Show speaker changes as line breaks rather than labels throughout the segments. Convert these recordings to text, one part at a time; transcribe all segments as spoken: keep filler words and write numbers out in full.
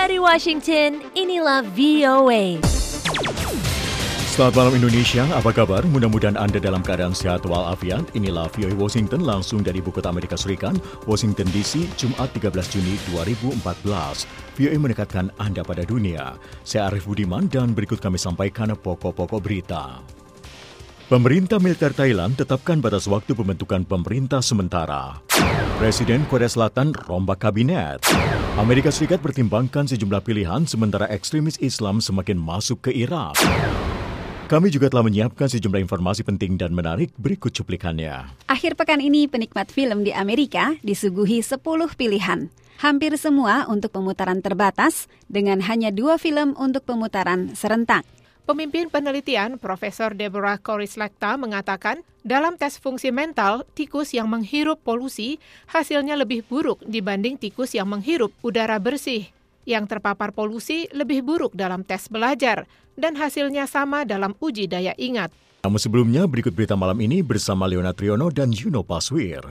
Dari Washington, inilah V O A.
Selamat malam Indonesia, apa kabar? Mudah-mudahan Anda dalam keadaan sehat walafiat. Inilah V O A Washington langsung dari Ibu Kota Amerika Serikat, Washington D C, Jumat tiga belas Juni dua ribu empat belas. V O A mendekatkan Anda pada dunia. Saya Arif Budiman dan berikut kami sampaikan pokok-pokok berita. Pemerintah militer Thailand tetapkan batas waktu pembentukan pemerintah sementara. Presiden Korea Selatan rombak kabinet. Amerika Serikat pertimbangkan sejumlah pilihan sementara ekstremis Islam semakin masuk ke Irak. Kami juga telah menyiapkan sejumlah informasi penting dan menarik, berikut cuplikannya.
Akhir pekan ini penikmat film di Amerika disuguhi sepuluh pilihan. Hampir semua untuk pemutaran terbatas dengan hanya dua film untuk pemutaran serentak.
Pemimpin penelitian Profesor Deborah Korislekta mengatakan, dalam tes fungsi mental, tikus yang menghirup polusi hasilnya lebih buruk dibanding tikus yang menghirup udara bersih. Yang terpapar polusi lebih buruk dalam tes belajar, dan hasilnya sama dalam uji daya ingat.
Namun sebelumnya, berikut berita malam ini bersama Leona Triono dan Yuno Paswir.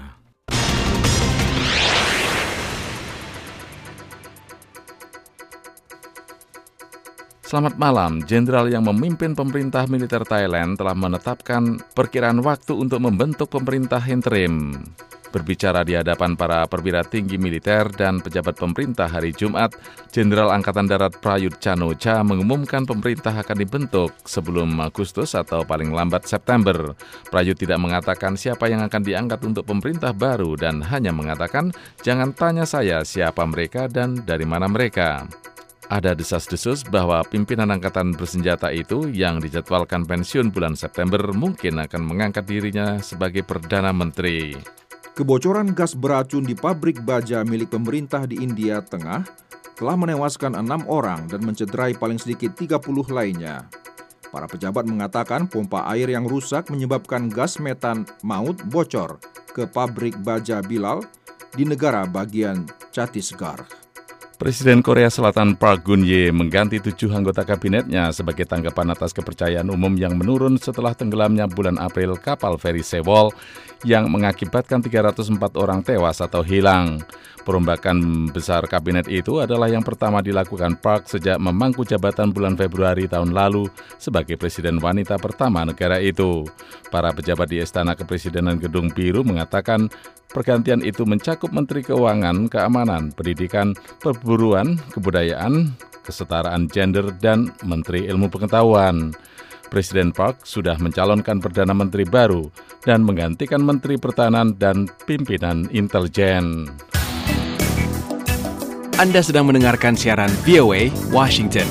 Selamat malam, jenderal yang memimpin pemerintah militer Thailand telah menetapkan perkiraan waktu untuk membentuk pemerintah interim. Berbicara di hadapan para perwira tinggi militer dan pejabat pemerintah hari Jumat, Jenderal Angkatan Darat Prayut Chan-o-cha mengumumkan pemerintah akan dibentuk sebelum Agustus atau paling lambat September. Prayut tidak mengatakan siapa yang akan diangkat untuk pemerintah baru dan hanya mengatakan, jangan tanya saya siapa mereka dan dari mana mereka. Ada desas-desus bahwa pimpinan angkatan bersenjata itu yang dijadwalkan pensiun bulan September mungkin akan mengangkat dirinya sebagai Perdana Menteri.
Kebocoran gas beracun di pabrik baja milik pemerintah di India Tengah telah menewaskan enam orang dan mencederai paling sedikit tiga puluh lainnya. Para pejabat mengatakan pompa air yang rusak menyebabkan gas metan maut bocor ke pabrik baja Bilal di negara bagian Chhattisgarh.
Presiden Korea Selatan Park Geun-hye mengganti tujuh anggota kabinetnya sebagai tanggapan atas kepercayaan umum yang menurun setelah tenggelamnya bulan April kapal feri Sewol yang mengakibatkan tiga ratus empat orang tewas atau hilang. Perombakan besar kabinet itu adalah yang pertama dilakukan Park sejak memangku jabatan bulan Februari tahun lalu sebagai presiden wanita pertama negara itu. Para pejabat di Istana Kepresidenan Gedung Biru mengatakan pergantian itu mencakup Menteri Keuangan, Keamanan, Pendidikan, Perburuan, Kebudayaan, Kesetaraan Gender, dan Menteri Ilmu Pengetahuan. Presiden Park sudah mencalonkan Perdana Menteri baru dan menggantikan Menteri Pertahanan dan pimpinan intelijen.
Anda sedang mendengarkan siaran V O A Washington.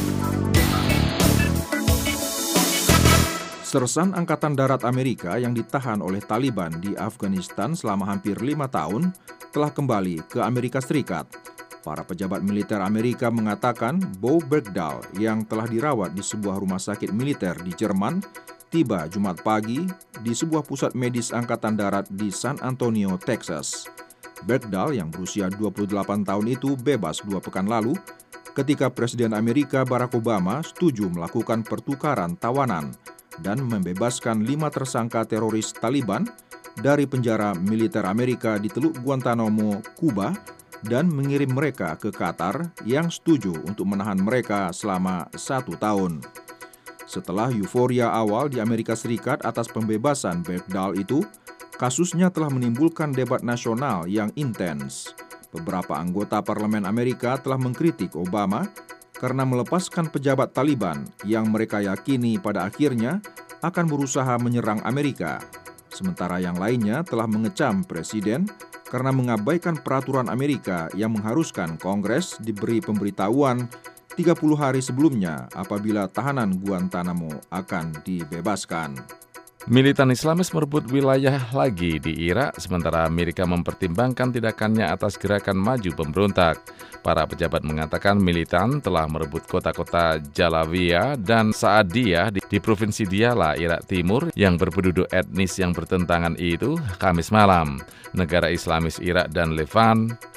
Sersan Angkatan Darat Amerika yang ditahan oleh Taliban di Afghanistan selama hampir lima tahun telah kembali ke Amerika Serikat. Para pejabat militer Amerika mengatakan Bo Bergdahl yang telah dirawat di sebuah rumah sakit militer di Jerman tiba Jumat pagi di sebuah pusat medis Angkatan Darat di San Antonio, Texas. Bergdahl yang berusia dua puluh delapan tahun itu bebas dua pekan lalu ketika Presiden Amerika Barack Obama setuju melakukan pertukaran tawanan dan membebaskan lima tersangka teroris Taliban dari penjara militer Amerika di Teluk Guantanamo, Kuba, dan mengirim mereka ke Qatar yang setuju untuk menahan mereka selama satu tahun. Setelah euforia awal di Amerika Serikat atas pembebasan Bergdahl itu, kasusnya telah menimbulkan debat nasional yang intens. Beberapa anggota parlemen Amerika telah mengkritik Obama karena melepaskan pejabat Taliban yang mereka yakini pada akhirnya akan berusaha menyerang Amerika. Sementara yang lainnya telah mengecam Presiden karena mengabaikan peraturan Amerika yang mengharuskan Kongres diberi pemberitahuan tiga puluh hari sebelumnya apabila tahanan Guantanamo akan dibebaskan.
Militan Islamis merebut wilayah lagi di Irak, sementara Amerika mempertimbangkan tindakannya atas gerakan maju pemberontak. Para pejabat mengatakan militan telah merebut kota-kota Jalawiyah dan Saadiyah di, di Provinsi Diyala, Irak Timur, yang berpenduduk etnis yang bertentangan itu Kamis malam. Negara Islamis Irak dan Levan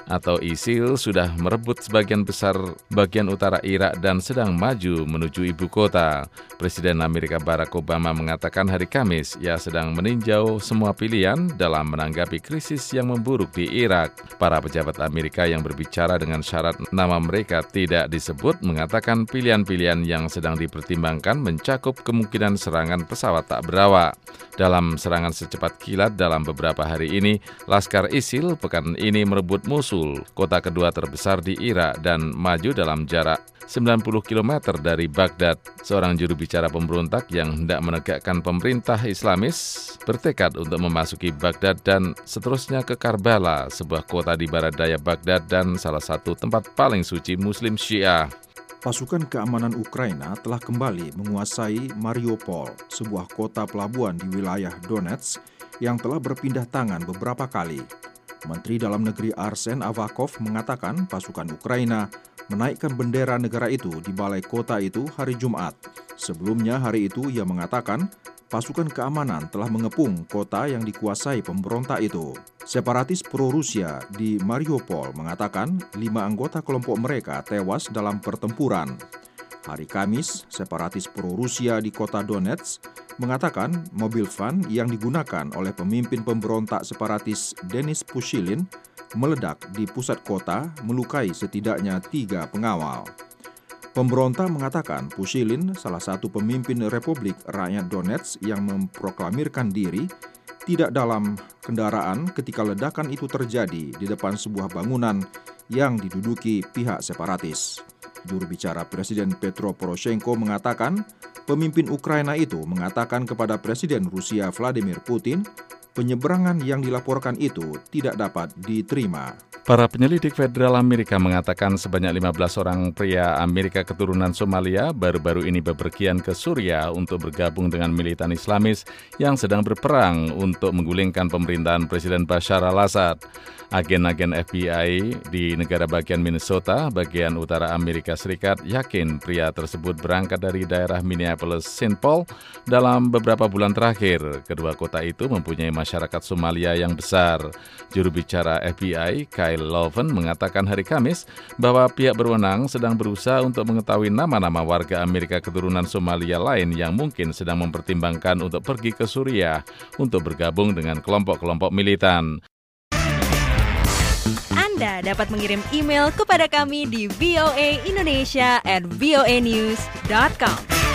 atau I S I L sudah merebut sebagian besar bagian utara Irak dan sedang maju menuju ibu kota. Presiden Amerika Barack Obama mengatakan hari Kamis ia sedang meninjau semua pilihan dalam menanggapi krisis yang memburuk di Irak. Para pejabat Amerika yang berbicara dengan syarat nama mereka tidak disebut mengatakan pilihan-pilihan yang sedang dipertimbangkan mencakup kemungkinan serangan pesawat tak berawak. Dalam serangan secepat kilat dalam beberapa hari ini, Laskar I S I L pekan ini merebut Mosul, kota kedua terbesar di Irak, dan maju dalam jarak sembilan puluh kilometer dari Baghdad. Seorang juru bicara pemberontak yang hendak menegakkan pemerintah Islamis bertekad untuk memasuki Baghdad dan seterusnya ke Karbala, sebuah kota di barat daya Baghdad dan salah satu tempat paling suci Muslim Syiah.
Pasukan keamanan Ukraina telah kembali menguasai Mariupol, sebuah kota pelabuhan di wilayah Donetsk yang telah berpindah tangan beberapa kali. Menteri Dalam Negeri Arsen Avakov mengatakan pasukan Ukraina menaikkan bendera negara itu di balai kota itu hari Jumat. Sebelumnya hari itu ia mengatakan pasukan keamanan telah mengepung kota yang dikuasai pemberontak itu. Separatis pro-Rusia di Mariupol mengatakan lima anggota kelompok mereka tewas dalam pertempuran. Hari Kamis, separatis pro-Rusia di kota Donetsk mengatakan mobil van yang digunakan oleh pemimpin pemberontak separatis Denis Pushilin meledak di pusat kota, melukai setidaknya tiga pengawal. Pemberontak mengatakan Pushilin, salah satu pemimpin Republik Rakyat Donetsk yang memproklamirkan diri, tidak dalam kendaraan ketika ledakan itu terjadi di depan sebuah bangunan yang diduduki pihak separatis. Juru bicara Presiden Petro Poroshenko mengatakan pemimpin Ukraina itu mengatakan kepada Presiden Rusia Vladimir Putin penyeberangan yang dilaporkan itu tidak dapat diterima.
Para penyelidik federal Amerika mengatakan sebanyak lima belas orang pria Amerika keturunan Somalia baru-baru ini bepergian ke Suriah untuk bergabung dengan militan Islamis yang sedang berperang untuk menggulingkan pemerintahan Presiden Bashar al-Assad. Agen-agen F B I di negara bagian Minnesota, bagian utara Amerika Serikat, yakin pria tersebut berangkat dari daerah Minneapolis Saint Paul dalam beberapa bulan terakhir. Kedua kota itu mempunyai masyarakat Somalia yang besar. Juru bicara F B I, Kyle Loven, mengatakan hari Kamis bahwa pihak berwenang sedang berusaha untuk mengetahui nama-nama warga Amerika keturunan Somalia lain yang mungkin sedang mempertimbangkan untuk pergi ke Suriah untuk bergabung dengan kelompok-kelompok militan.
Anda dapat mengirim email kepada kami di v o a indonesia at v o a news dot com.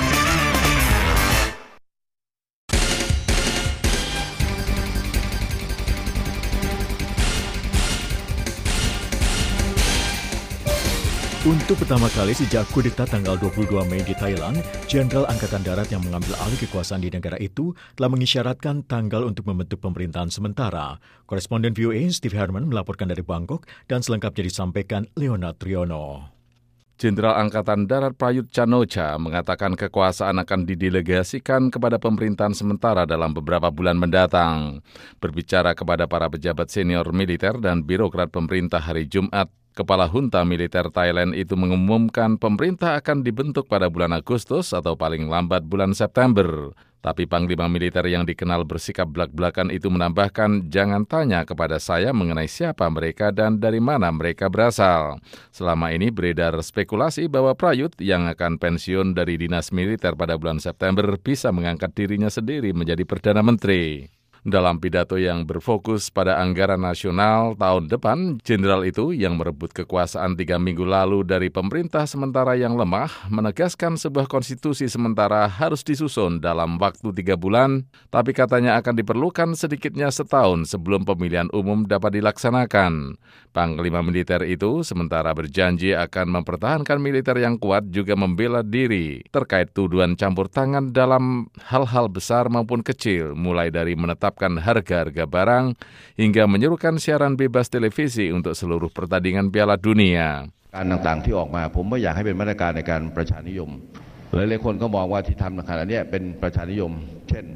Untuk pertama kali sejak kudeta tanggal dua puluh dua Mei di Thailand, Jenderal Angkatan Darat yang mengambil alih kekuasaan di negara itu telah mengisyaratkan tanggal untuk membentuk pemerintahan sementara. Koresponden V O A Steve Herman melaporkan dari Bangkok dan selengkapnya disampaikan Leonard Triono.
Jenderal Angkatan Darat Prayut Chan-o-cha mengatakan kekuasaan akan didelegasikan kepada pemerintahan sementara dalam beberapa bulan mendatang. Berbicara kepada para pejabat senior militer dan birokrat pemerintah hari Jumat, Kepala Junta Militer Thailand itu mengumumkan pemerintah akan dibentuk pada bulan Agustus atau paling lambat bulan September. Tapi Panglima Militer yang dikenal bersikap belak-belakan itu menambahkan, jangan tanya kepada saya mengenai siapa mereka dan dari mana mereka berasal. Selama ini beredar spekulasi bahwa Prayut yang akan pensiun dari dinas militer pada bulan September bisa mengangkat dirinya sendiri menjadi Perdana Menteri. Dalam pidato yang berfokus pada anggaran nasional tahun depan, jenderal itu yang merebut kekuasaan tiga minggu lalu dari pemerintah sementara yang lemah menegaskan sebuah konstitusi sementara harus disusun dalam waktu tiga bulan, tapi katanya akan diperlukan sedikitnya setahun sebelum pemilihan umum dapat dilaksanakan. Panglima militer itu sementara berjanji akan mempertahankan militer yang kuat juga membela diri terkait tuduhan campur tangan dalam hal-hal besar maupun kecil, mulai dari menetap harga-harga barang hingga menyerukan siaran bebas televisi untuk seluruh pertandingan Piala Dunia.
การต่างๆที่ออกมาผมไม่อยากให้เป็นมาตรการในการประชานิยมหลายๆคนก็มองว่าที่ทำขณะนี้เป็นประชานิยมเช่น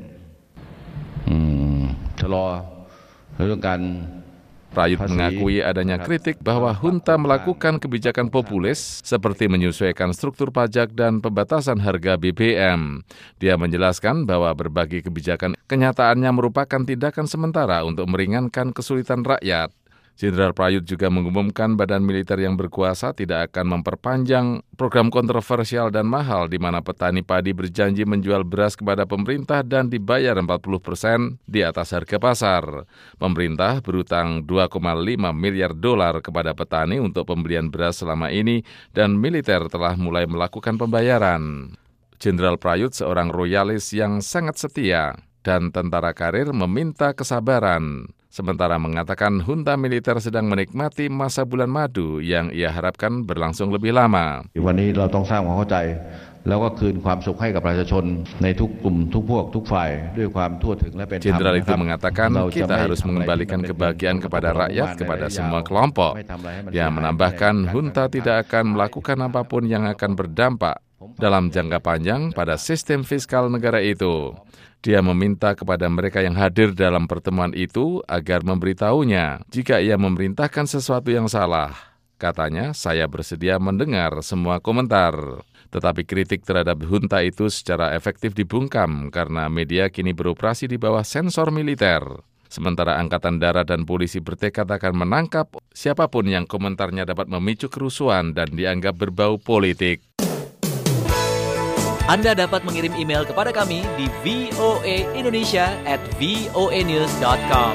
ชะลอเรื่องการ
Prayut mengakui adanya kritik bahwa junta melakukan kebijakan populis seperti menyesuaikan struktur pajak dan pembatasan harga B B M. Dia menjelaskan bahwa berbagai kebijakan kenyataannya merupakan tindakan sementara untuk meringankan kesulitan rakyat. Jenderal Prayut juga mengumumkan badan militer yang berkuasa tidak akan memperpanjang program kontroversial dan mahal di mana petani padi berjanji menjual beras kepada pemerintah dan dibayar empat puluh persen di atas harga pasar. Pemerintah berutang dua koma lima miliar dolar kepada petani untuk pembelian beras selama ini dan militer telah mulai melakukan pembayaran. Jenderal Prayut seorang royalis yang sangat setia dan tentara karir meminta kesabaran. Sementara mengatakan junta militer sedang menikmati masa bulan madu yang ia harapkan berlangsung lebih lama.
วันนี้เราต้องสร้างความเข้าใจแล้วก็คืนความสุขให้กับประชาชนในทุกกลุ่มทุกพวกทุกฝ่ายด้วยความทั่วถึงและเป็นธรรม
Jenderal itu mengatakan kita harus mengembalikan kebahagiaan kepada rakyat, kepada semua kelompok. Dia menambahkan junta tidak akan melakukan apapun yang akan berdampak dalam jangka panjang pada sistem fiskal negara itu. Dia meminta kepada mereka yang hadir dalam pertemuan itu agar memberitahunya jika ia memerintahkan sesuatu yang salah. Katanya, saya bersedia mendengar semua komentar. Tetapi kritik terhadap junta itu secara efektif dibungkam karena media kini beroperasi di bawah sensor militer. Sementara Angkatan Darat dan polisi bertekad akan menangkap siapapun yang komentarnya dapat memicu kerusuhan dan dianggap berbau politik.
Anda dapat mengirim email kepada kami di v o a indonesia at v o a news dot com.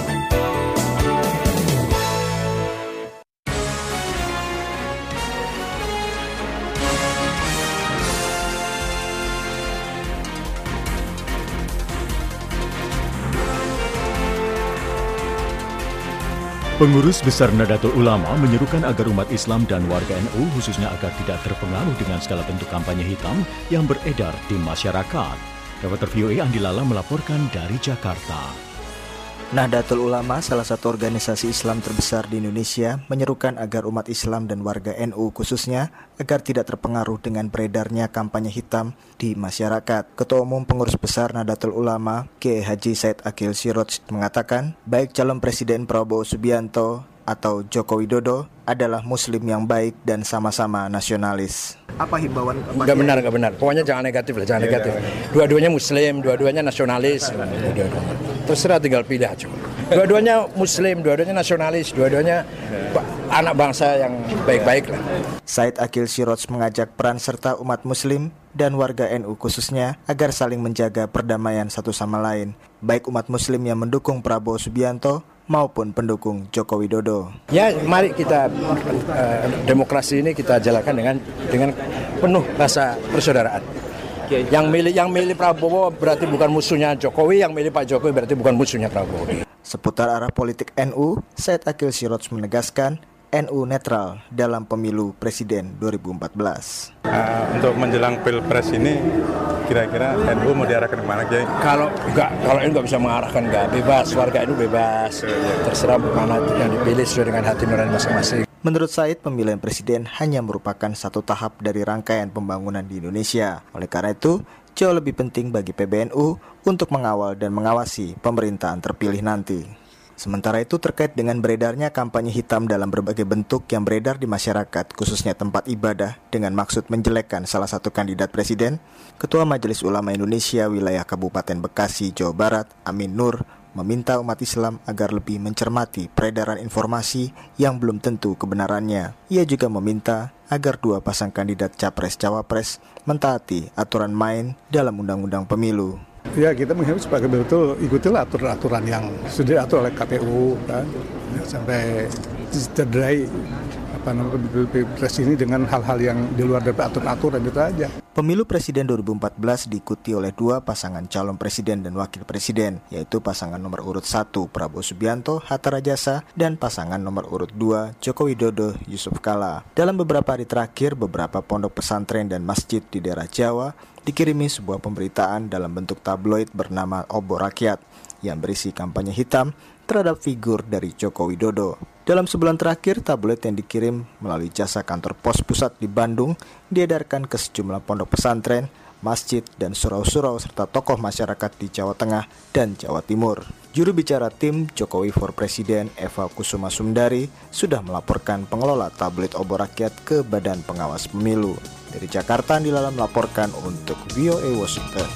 Pengurus Besar Nahdlatul Ulama menyerukan agar umat Islam dan warga N U khususnya agar tidak terpengaruh dengan segala bentuk kampanye hitam yang beredar di masyarakat. Reporter V O A Andi Lala melaporkan dari Jakarta.
Nahdlatul Ulama, salah satu organisasi Islam terbesar di Indonesia, menyerukan agar umat Islam dan warga N U khususnya agar tidak terpengaruh dengan beredarnya kampanye hitam di masyarakat. Ketua Umum Pengurus Besar Nahdlatul Ulama, Kiai Haji Said Akil Siroj mengatakan, baik calon Presiden Prabowo Subianto atau Joko Widodo adalah Muslim yang baik dan sama-sama nasionalis. Apa himbauan?
Enggak benar, enggak benar. Pokoknya jangan negatif lah, jangan negatif. Dua-duanya Muslim, dua-duanya nasionalis. Terserah, tinggal pilih aja. Dua-duanya Muslim, dua-duanya nasionalis, dua-duanya anak bangsa yang baik-baik lah.
Said Akil Siroj mengajak peran serta umat Muslim dan warga N U khususnya agar saling menjaga perdamaian satu sama lain, baik umat Muslim yang mendukung Prabowo Subianto maupun pendukung Joko Widodo.
Ya, mari kita uh, demokrasi ini kita jalankan dengan dengan penuh rasa persaudaraan. Yang milih yang milih Prabowo berarti bukan musuhnya Jokowi, yang milih Pak Jokowi berarti bukan musuhnya Prabowo.
Seputar arah politik N U, Said Akil Siroj menegaskan N U netral dalam pemilu presiden dua ribu empat belas.
Uh, untuk menjelang pilpres ini, kira-kira N U mau diarahkan kemana, Kiai?
Kalau enggak, kalau N U nggak bisa mengarahkan, nggak bebas, warga N U bebas, terserah mana yang dipilih sesuai dengan hati nurani masing-masing.
Menurut Said, pemilihan presiden hanya merupakan satu tahap dari rangkaian pembangunan di Indonesia. Oleh karena itu, jauh lebih penting bagi P B N U untuk mengawal dan mengawasi pemerintahan terpilih nanti. Sementara itu, terkait dengan beredarnya kampanye hitam dalam berbagai bentuk yang beredar di masyarakat, khususnya tempat ibadah, dengan maksud menjelekkan salah satu kandidat presiden, Ketua Majelis Ulama Indonesia Wilayah Kabupaten Bekasi, Jawa Barat, Amin Nur, meminta umat Islam agar lebih mencermati peredaran informasi yang belum tentu kebenarannya. Ia juga meminta agar dua pasang kandidat Capres-Cawapres mentaati aturan main dalam Undang-Undang Pemilu.
Ya, kita menghimbau sebagai betul ikutilah aturan-aturan yang sudah diatur oleh K P U kan, sampai cederai apa namanya pilpres ini dengan hal-hal yang di luar dari aturan-aturan itu aja.
Pemilu Presiden dua ribu empat belas diikuti oleh dua pasangan calon presiden dan wakil presiden, yaitu pasangan nomor urut satu Prabowo Subianto, Hatta Rajasa, dan pasangan nomor urut dua Joko Widodo, Yusuf Kala. Dalam beberapa hari terakhir, beberapa pondok pesantren dan masjid di daerah Jawa dikirimi sebuah pemberitaan dalam bentuk tabloid bernama Obor Rakyat yang berisi kampanye hitam terhadap figur dari Joko Widodo. Dalam sebulan terakhir, tabloid yang dikirim melalui jasa kantor pos pusat di Bandung diedarkan ke sejumlah pondok pesantren, masjid, dan surau-surau serta tokoh masyarakat di Jawa Tengah dan Jawa Timur. Juru bicara tim Jokowi for Presiden Eva Kusuma Sumdari sudah melaporkan pengelola tabloid Obor Rakyat ke Badan Pengawas Pemilu. Dari Jakarta, Andi Lala melaporkan untuk V O A Washington.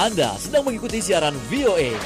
Anda sedang mengikuti siaran V O A.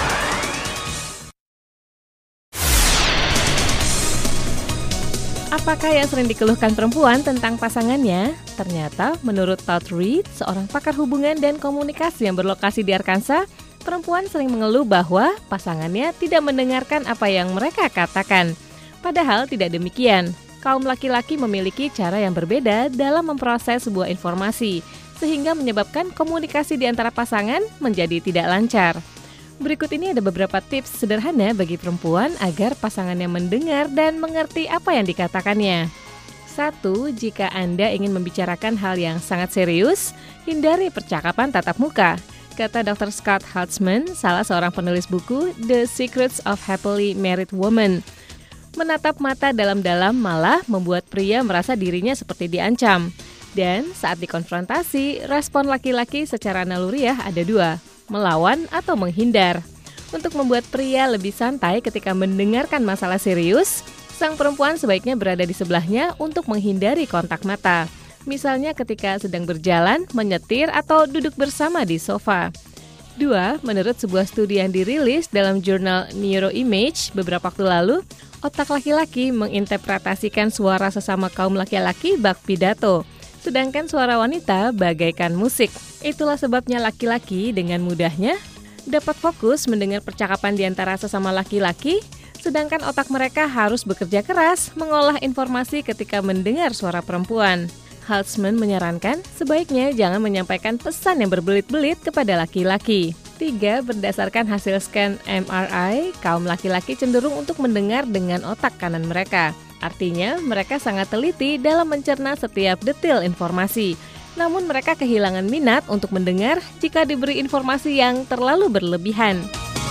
Apakah yang sering dikeluhkan perempuan tentang pasangannya? Ternyata menurut Todd Reed, seorang pakar hubungan dan komunikasi yang berlokasi di Arkansas, perempuan sering mengeluh bahwa pasangannya tidak mendengarkan apa yang mereka katakan. Padahal tidak demikian. Kaum laki-laki memiliki cara yang berbeda dalam memproses sebuah informasi, sehingga menyebabkan komunikasi di antara pasangan menjadi tidak lancar. Berikut ini ada beberapa tips sederhana bagi perempuan agar pasangannya mendengar dan mengerti apa yang dikatakannya. Satu, jika Anda ingin membicarakan hal yang sangat serius, hindari percakapan tatap muka. Kata dokter Scott Haltzman, salah seorang penulis buku The Secrets of Happily Married Women. Menatap mata dalam-dalam malah membuat pria merasa dirinya seperti diancam. Dan saat dikonfrontasi, respon laki-laki secara naluriah ada dua, melawan atau menghindar. Untuk membuat pria lebih santai ketika mendengarkan masalah serius, sang perempuan sebaiknya berada di sebelahnya untuk menghindari kontak mata. Misalnya ketika sedang berjalan, menyetir, atau duduk bersama di sofa. Dua, menurut sebuah studi yang dirilis dalam jurnal Neuroimage beberapa waktu lalu, otak laki-laki menginterpretasikan suara sesama kaum laki-laki bak pidato, sedangkan suara wanita bagaikan musik. Itulah sebabnya laki-laki dengan mudahnya dapat fokus mendengar percakapan di antara sesama laki-laki, sedangkan otak mereka harus bekerja keras mengolah informasi ketika mendengar suara perempuan. Haltzman menyarankan sebaiknya jangan menyampaikan pesan yang berbelit-belit kepada laki-laki. Tiga, berdasarkan hasil scan M R I, kaum laki-laki cenderung untuk mendengar dengan otak kanan mereka. Artinya, mereka sangat teliti dalam mencerna setiap detail informasi. Namun mereka kehilangan minat untuk mendengar jika diberi informasi yang terlalu berlebihan.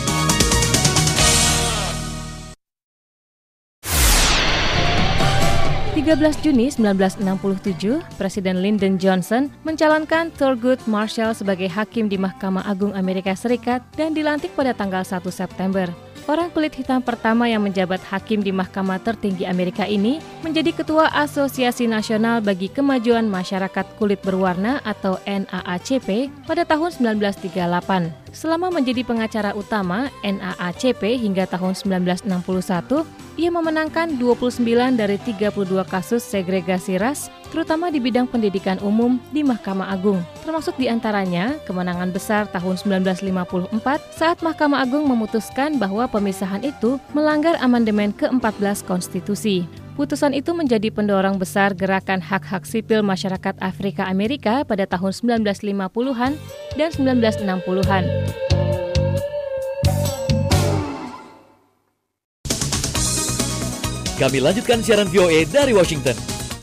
tiga belas Juni seribu sembilan ratus enam puluh tujuh, Presiden Lyndon Johnson mencalonkan Thurgood Marshall sebagai hakim di Mahkamah Agung Amerika Serikat dan dilantik pada tanggal satu September. Orang kulit hitam pertama yang menjabat hakim di mahkamah tertinggi Amerika ini menjadi ketua Asosiasi Nasional bagi Kemajuan Masyarakat Kulit Berwarna atau N A A C P pada tahun seribu sembilan ratus tiga puluh delapan. Selama menjadi pengacara utama N A A C P hingga tahun seribu sembilan ratus enam puluh satu, ia memenangkan dua puluh sembilan dari tiga puluh dua kasus segregasi ras, terutama di bidang pendidikan umum di Mahkamah Agung. Termasuk diantaranya kemenangan besar tahun seribu sembilan ratus lima puluh empat saat Mahkamah Agung memutuskan bahwa pemisahan itu melanggar amandemen ke empat belas konstitusi. Putusan itu menjadi pendorong besar gerakan hak-hak sipil masyarakat Afrika Amerika pada tahun seribu sembilan ratus lima puluhan dan seribu sembilan ratus enam puluhan.
Kami lanjutkan siaran V O A dari Washington.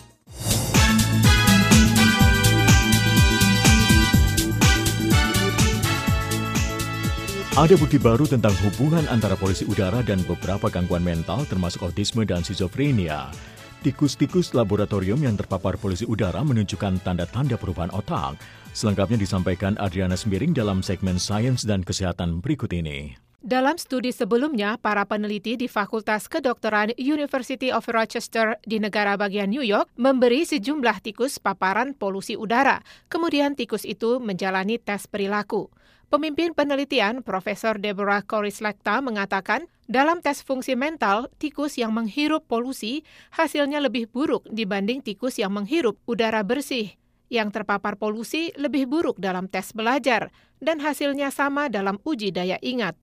Ada bukti baru tentang hubungan antara polusi udara dan beberapa gangguan mental termasuk autisme dan skizofrenia. Tikus-tikus laboratorium yang terpapar polusi udara menunjukkan tanda-tanda perubahan otak. Selengkapnya disampaikan Adriana Sembiring dalam segmen Sains dan Kesehatan berikut ini.
Dalam studi sebelumnya, para peneliti di Fakultas Kedokteran University of Rochester di negara bagian New York memberi sejumlah tikus paparan polusi udara. Kemudian tikus itu menjalani tes perilaku. Pemimpin penelitian, Profesor Deborah Cory-Slechta mengatakan, dalam tes fungsi mental, tikus yang menghirup polusi hasilnya lebih buruk dibanding tikus yang menghirup udara bersih. Yang terpapar polusi lebih buruk dalam tes belajar, dan hasilnya sama dalam uji daya ingat.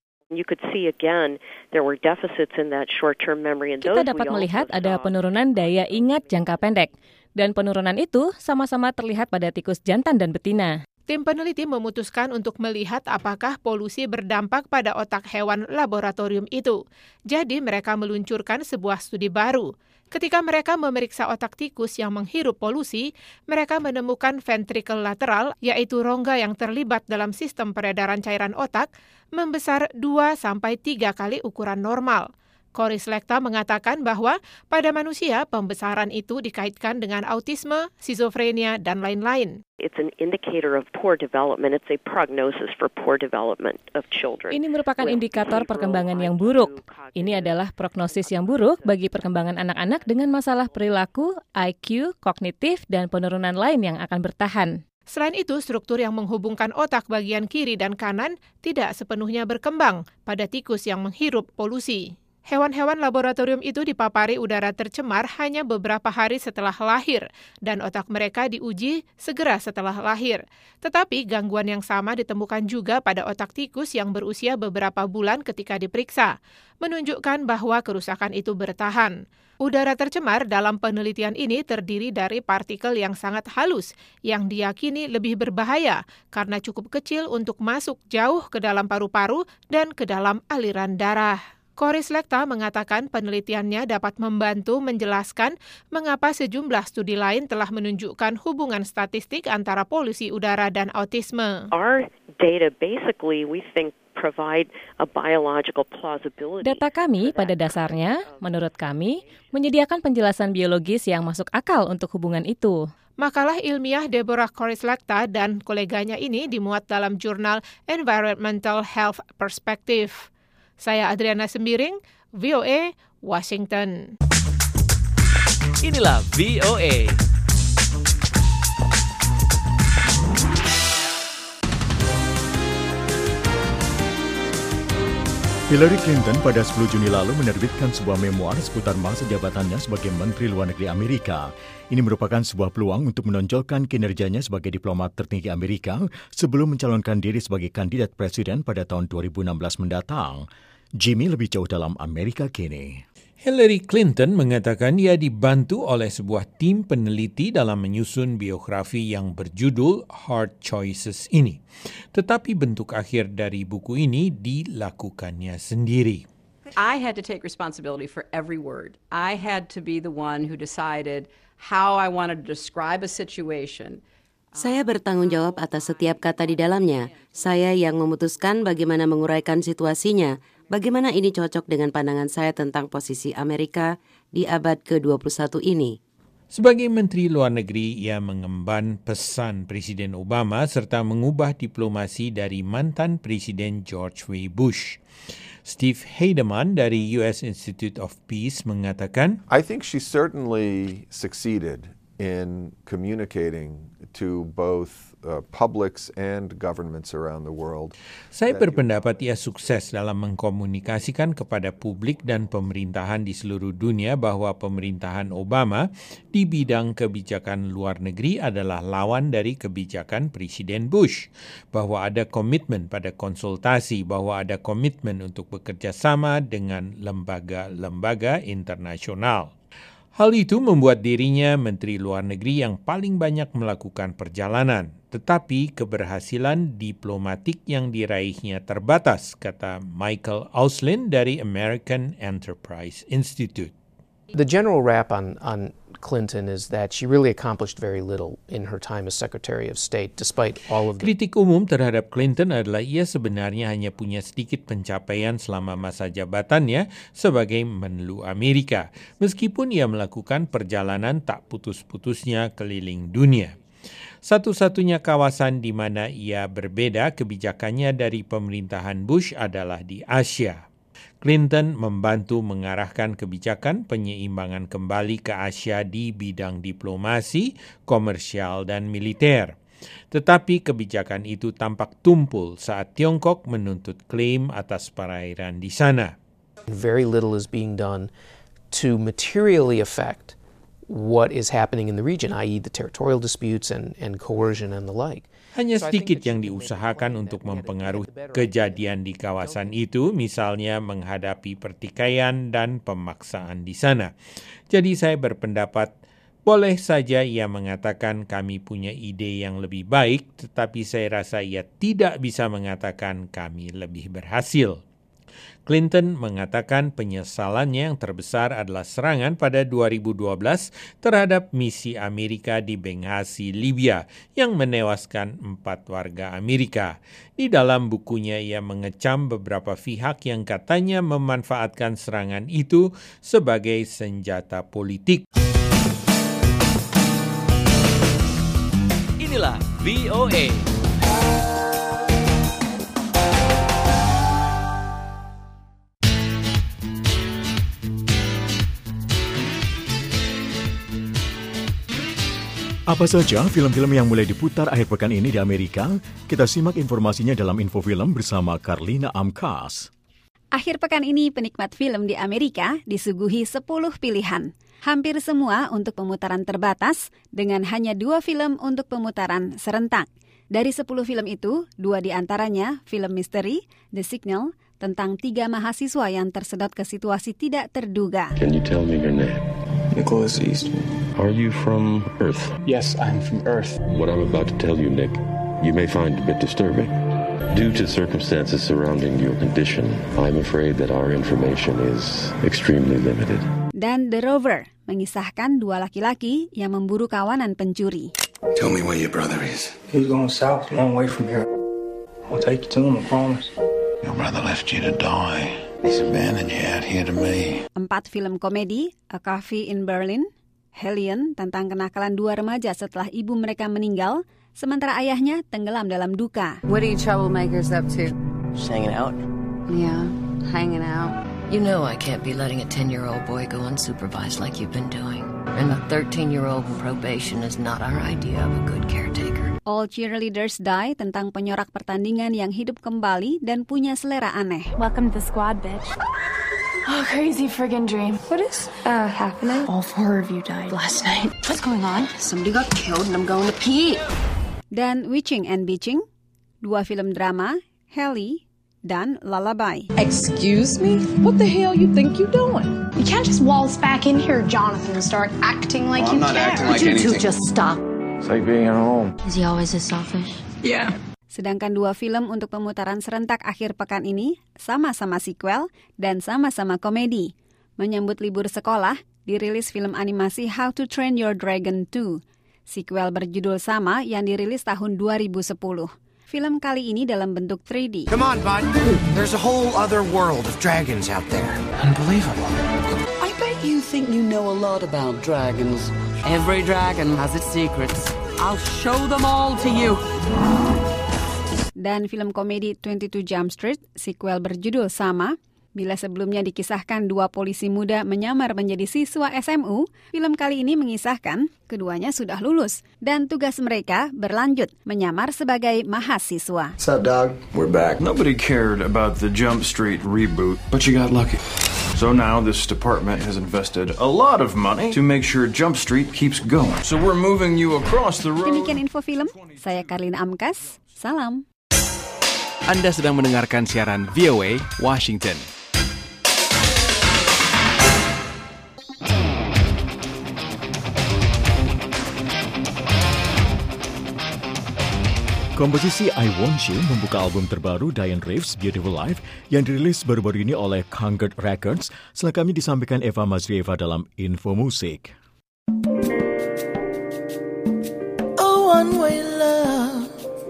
Kita dapat melihat ada penurunan daya ingat jangka pendek, dan penurunan itu sama-sama terlihat pada tikus jantan dan betina.
Tim peneliti memutuskan untuk melihat apakah polusi berdampak pada otak hewan laboratorium itu. Jadi mereka meluncurkan sebuah studi baru. Ketika mereka memeriksa otak tikus yang menghirup polusi, mereka menemukan ventricle lateral, yaitu rongga yang terlibat dalam sistem peredaran cairan otak, membesar dua sampai tiga kali ukuran normal. Cory-Slechta mengatakan bahwa pada manusia pembesaran itu dikaitkan dengan autisme, skizofrenia, dan lain-lain.
Ini merupakan indikator perkembangan yang buruk. Ini adalah prognosis yang buruk bagi perkembangan anak-anak dengan masalah perilaku, I Q, kognitif, dan penurunan lain yang akan bertahan.
Selain itu, struktur yang menghubungkan otak bagian kiri dan kanan tidak sepenuhnya berkembang pada tikus yang menghirup polusi. Hewan-hewan laboratorium itu dipapari udara tercemar hanya beberapa hari setelah lahir, dan otak mereka diuji segera setelah lahir. Tetapi gangguan yang sama ditemukan juga pada otak tikus yang berusia beberapa bulan ketika diperiksa, menunjukkan bahwa kerusakan itu bertahan. Udara tercemar dalam penelitian ini terdiri dari partikel yang sangat halus yang diyakini lebih berbahaya karena cukup kecil untuk masuk jauh ke dalam paru-paru dan ke dalam aliran darah. Cory Slechta mengatakan penelitiannya dapat membantu menjelaskan mengapa sejumlah studi lain telah menunjukkan hubungan statistik antara polusi udara dan autisme.
Our data basically we think provide a biological plausibility.
Data kami pada dasarnya, menurut kami, menyediakan penjelasan biologis yang masuk akal untuk hubungan itu.
Makalah ilmiah Deborah Cory Slechta dan koleganya ini dimuat dalam jurnal Environmental Health Perspective. Saya Adriana Sembiring, V O A, Washington.
Inilah V O A.
Hillary Clinton pada sepuluh Juni lalu menerbitkan sebuah memoir seputar masa jabatannya sebagai Menteri Luar Negeri Amerika. Ini merupakan sebuah peluang untuk menonjolkan kinerjanya sebagai diplomat tertinggi Amerika sebelum mencalonkan diri sebagai kandidat presiden pada tahun dua ribu enam belas mendatang. Jimmy lebih jauh dalam Amerika kini.
Hillary Clinton mengatakan ia dibantu oleh sebuah tim peneliti dalam menyusun biografi yang berjudul Hard Choices ini. Tetapi bentuk akhir dari buku ini dilakukannya sendiri.
I had to take responsibility for every word. I had to be the one who decided how I wanted to describe a situation.
Saya bertanggung jawab atas setiap kata di dalamnya. Saya yang memutuskan bagaimana menguraikan situasinya, bagaimana ini cocok dengan pandangan saya tentang posisi Amerika di abad ke dua puluh satu ini.
Sebagai Menteri Luar Negeri, ia mengemban pesan Presiden Obama serta mengubah diplomasi dari mantan Presiden George W. Bush. Steve Heidemann dari U S Institute of Peace mengatakan,
I think she certainly succeeded in communicating to both uh, publics and governments around the world.
Saya berpendapat ia sukses dalam mengkomunikasikan kepada publik dan pemerintahan di seluruh dunia bahwa pemerintahan Obama di bidang kebijakan luar negeri adalah lawan dari kebijakan Presiden Bush, bahwa ada komitmen pada konsultasi, bahwa ada komitmen untuk bekerja sama dengan lembaga-lembaga internasional. Hal itu membuat dirinya Menteri Luar Negeri yang paling banyak melakukan perjalanan, tetapi keberhasilan diplomatik yang diraihnya terbatas, kata Michael Auslin dari American Enterprise Institute.
The general rap on, on Clinton is that she really accomplished very little in her time as Secretary of State, despite all of the...
Kritik umum terhadap Clinton adalah ia sebenarnya hanya punya sedikit pencapaian selama masa jabatannya sebagai Menlu Amerika, meskipun ia melakukan perjalanan tak putus-putusnya keliling dunia. Satu-satunya kawasan di mana ia berbeda kebijakannya dari pemerintahan Bush adalah di Asia. Clinton membantu mengarahkan kebijakan penyeimbangan kembali ke Asia di bidang diplomasi, komersial, dan militer. Tetapi kebijakan itu tampak tumpul saat Tiongkok menuntut klaim atas perairan di sana.
Very little is being done to materially affect what is happening in the region, that is the territorial disputes and, and coercion and the like.
Hanya sedikit yang diusahakan untuk mempengaruhi kejadian di kawasan itu, misalnya menghadapi pertikaian dan pemaksaan di sana. Jadi saya berpendapat, boleh saja ia mengatakan kami punya ide yang lebih baik, tetapi saya rasa ia tidak bisa mengatakan kami lebih berhasil. Clinton mengatakan penyesalannya yang terbesar adalah serangan pada dua ribu dua belas terhadap misi Amerika di Benghazi, Libya, yang menewaskan empat warga Amerika. Di dalam bukunya ia mengecam beberapa pihak yang katanya memanfaatkan serangan itu sebagai senjata politik.
Inilah V O A.
Apa saja film-film yang mulai diputar akhir pekan ini di Amerika? Kita simak informasinya dalam Info Film bersama Karlina Amkas.
Akhir pekan ini penikmat film di Amerika disuguhi sepuluh pilihan. Hampir semua untuk pemutaran terbatas dengan hanya dua film untuk pemutaran serentak. Dari sepuluh film itu, dua di antaranya film misteri, The Signal, tentang tiga mahasiswa yang tersedot ke situasi tidak terduga.
Can you tell me your name? Nicholas Eastman. Are you from Earth?
Yes, I'm from Earth.
What I'm about to tell you, Nick, you may find a bit disturbing. Due to circumstances surrounding your condition, I'm afraid that our information is extremely limited.
Dan The Rover, mengisahkan dua laki-laki yang memburu kawanan pencuri.
Tell me where your brother is. He's going south, a long way from here. I'll take you to him, I promise. Your brother left you to die. He's abandoned you out here to me.
Empat film komedi, A Coffee in Berlin, Hellion, tentang kenakalan dua remaja setelah ibu mereka meninggal, sementara ayahnya tenggelam dalam duka.
What are you troublemakers up to?
Just hanging out.
Yeah, hanging out.
You know I can't be letting a ten-year-old boy go unsupervised like you've been doing. And a thirteen-year-old in probation is not our idea of a good caretaker.
All Cheerleaders Die, tentang penyorak pertandingan yang hidup kembali dan punya selera aneh.
Welcome to the squad, bitch. Oh, crazy friggin' dream. What is uh, happening? All four of you died last night.
What's going on? Somebody got killed and I'm going to pee.
Dan Witching and Bitching, dua film drama, Helly dan Lullaby.
Excuse me? What the hell you think you doing? You can't just waltz back in here, Jonathan, and start acting like
well,
you
I'm not
care.
acting like
Would you
anything.
two just stop?
It's like being at home.
Is he always this selfish?
Yeah.
Sedangkan dua film untuk pemutaran serentak akhir pekan ini sama-sama sequel dan sama-sama komedi. Menyambut libur sekolah, dirilis film animasi How to Train Your Dragon two. Sequel berjudul sama yang dirilis tahun dua ribu sepuluh. Film kali ini dalam bentuk three D.
Come on, bud. There's a whole other world of dragons out there.
Unbelievable.
I bet you think you know a lot about dragons. Every dragon has its secrets. I'll show them all to you.
Dan film komedi twenty-two Jump Street, sequel berjudul sama. Bila sebelumnya dikisahkan dua polisi muda menyamar menjadi siswa S M U, film kali ini mengisahkan keduanya sudah lulus dan tugas mereka berlanjut menyamar sebagai mahasiswa.
What's up, dog? We're back. Nobody cared about the Jump Street reboot, but you got lucky. So now this department has invested a lot of money to make sure Jump Street keeps going. So we're moving you across the road.
Demikian info film. Saya Karlina Amkas. Salam.
Anda sedang mendengarkan siaran V O A Washington.
Komposisi I Want You membuka album terbaru Diane Reeves, Beautiful Life, yang dirilis baru-baru ini oleh Concord Records. Selengkapnya disampaikan Eva Mazrieva dalam Info Musik.
A one-way love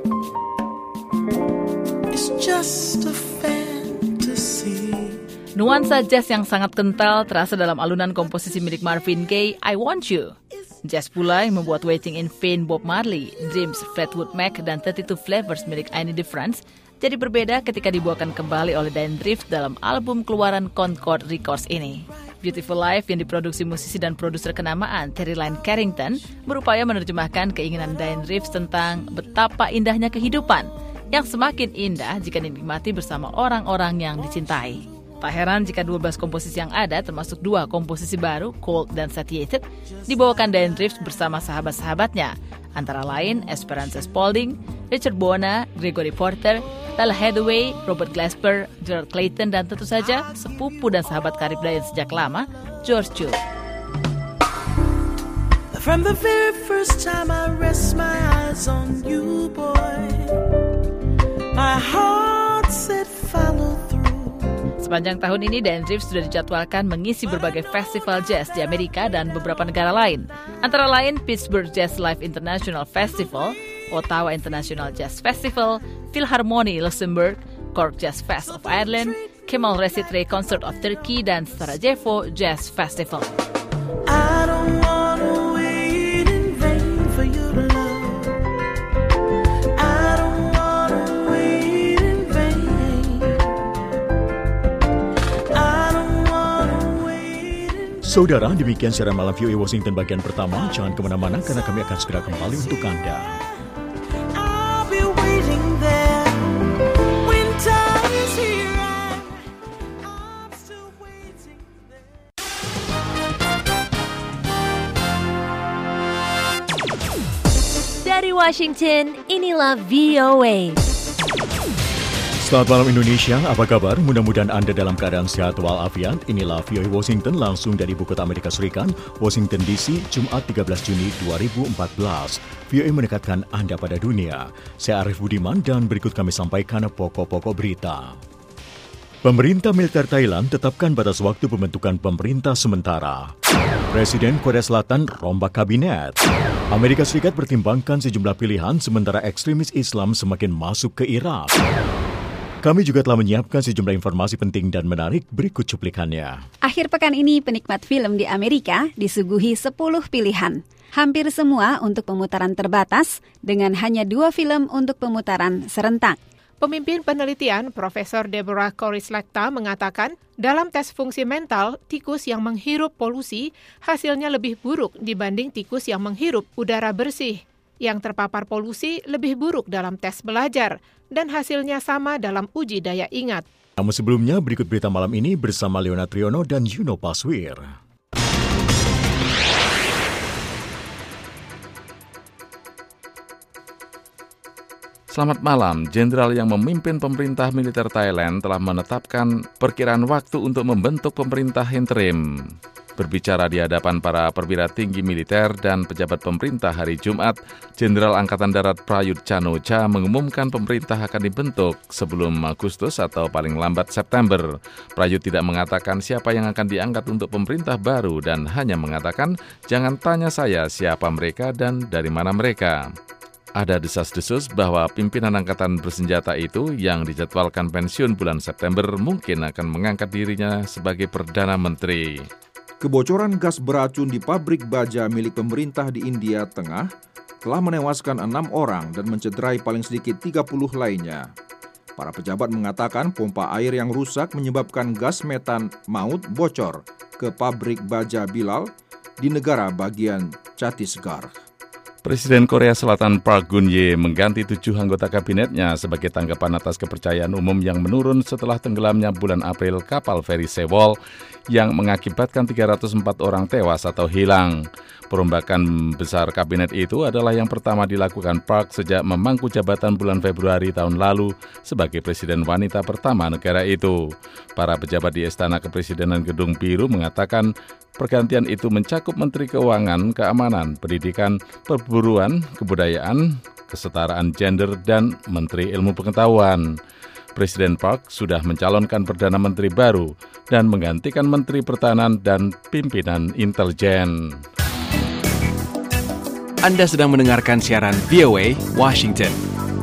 is just a fantasy.
Nuansa jazz yang sangat kental terasa dalam alunan komposisi milik Marvin Gaye, I Want You. Jazz pula yang membuat Waiting in Vain Bob Marley, Dreams Fleetwood Mac, dan thirty-two Flavors milik I Need the Friends jadi berbeda ketika dibawakan kembali oleh Diane Reeves dalam album keluaran Concord Records ini. Beautiful Life yang diproduksi musisi dan produser kenamaan Terry Lyne Carrington berupaya menerjemahkan keinginan Diane Reeves tentang betapa indahnya kehidupan yang semakin indah jika dinikmati bersama orang-orang yang dicintai. Tak heran jika dua belas komposisi yang ada, termasuk dua komposisi baru, Cold dan Satiated, dibawakan Diane Reeves bersama sahabat-sahabatnya, antara lain Esperanza Spalding, Richard Bona, Gregory Porter, Lala Hathaway, Robert Glasper, Gerald Clayton, dan tentu saja sepupu dan sahabat karib Diane sejak lama, George Jones.
From the very first time I rest my eyes on you, boy, my heart said follow through.
Sepanjang tahun ini, Diane Reeves sudah dijadwalkan mengisi berbagai festival jazz di Amerika dan beberapa negara lain. Antara lain Pittsburgh Jazz Live International Festival, Ottawa International Jazz Festival, Philharmonie Luxembourg, Cork Jazz Fest of Ireland, Kemal Resit Rey Concert of Turkey, dan Sarajevo Jazz Festival.
I don't wanna wait in vain for you to love. I don't wanna wait in vain. I don't wanna wait in
Saudara, demikian siaran malam V O A Washington bagian pertama. Jangan kemana-mana karena kami akan segera kembali untuk Anda.
I'll be waiting there when time is here. I'm still waiting there.
Dari Washington, inilah V O A.
Selamat malam Indonesia, apa kabar? Mudah-mudahan Anda dalam keadaan sehat walafiat. Inilah V O A Washington langsung dari Ibu Kota Amerika Serikat, Washington D C, Jumat tiga belas Juni dua ribu empat belas. V O A mendekatkan Anda pada dunia. Saya Arif Budiman dan berikut kami sampaikan pokok-pokok berita. Pemerintah militer Thailand tetapkan batas waktu pembentukan pemerintah sementara. Presiden Korea Selatan rombak kabinet. Amerika Serikat pertimbangkan sejumlah pilihan sementara ekstremis Islam semakin masuk ke Irak. Kami juga telah menyiapkan sejumlah informasi penting dan menarik, berikut cuplikannya.
Akhir pekan ini penikmat film di Amerika disuguhi sepuluh pilihan. Hampir semua untuk pemutaran terbatas dengan hanya dua film untuk pemutaran serentak.
Pemimpin penelitian Profesor Deborah Korislekta mengatakan, dalam tes fungsi mental, tikus yang menghirup polusi hasilnya lebih buruk dibanding tikus yang menghirup udara bersih. Yang terpapar polusi lebih buruk dalam tes belajar, dan hasilnya sama dalam uji daya ingat.
Namun sebelumnya, berikut berita malam ini bersama Leona Triono dan Yuno Paswir.
Selamat malam, jenderal yang memimpin pemerintah militer Thailand telah menetapkan perkiraan waktu untuk membentuk pemerintah interim. Berbicara di hadapan para perwira tinggi militer dan pejabat pemerintah hari Jumat, Jenderal Angkatan Darat Prayut Chan-o-cha mengumumkan pemerintah akan dibentuk sebelum Agustus atau paling lambat September. Prayut tidak mengatakan siapa yang akan diangkat untuk pemerintah baru dan hanya mengatakan, jangan tanya saya siapa mereka dan dari mana mereka. Ada desas-desus bahwa pimpinan angkatan bersenjata itu yang dijadwalkan pensiun bulan September mungkin akan mengangkat dirinya sebagai Perdana Menteri.
Kebocoran gas beracun di pabrik baja milik pemerintah di India Tengah telah menewaskan enam orang dan mencederai paling sedikit tiga puluh lainnya. Para pejabat mengatakan pompa air yang rusak menyebabkan gas metan maut bocor ke pabrik baja Bilal di negara bagian Chhattisgarh.
Presiden Korea Selatan Park Geun-hye mengganti tujuh anggota kabinetnya sebagai tanggapan atas kepercayaan umum yang menurun setelah tenggelamnya bulan April kapal feri Sewol yang mengakibatkan tiga ratus empat orang tewas atau hilang. Perombakan besar kabinet itu adalah yang pertama dilakukan Park sejak memangku jabatan bulan Februari tahun lalu sebagai presiden wanita pertama negara itu. Para pejabat di Istana Kepresidenan Gedung Biru mengatakan pergantian itu mencakup Menteri Keuangan, Keamanan, Pendidikan, Perburuan, Kebudayaan, Kesetaraan Gender, dan Menteri Ilmu Pengetahuan. Presiden Park sudah mencalonkan Perdana Menteri baru dan menggantikan Menteri Pertahanan dan Pimpinan Intelijen.
Anda sedang mendengarkan siaran V O A Washington.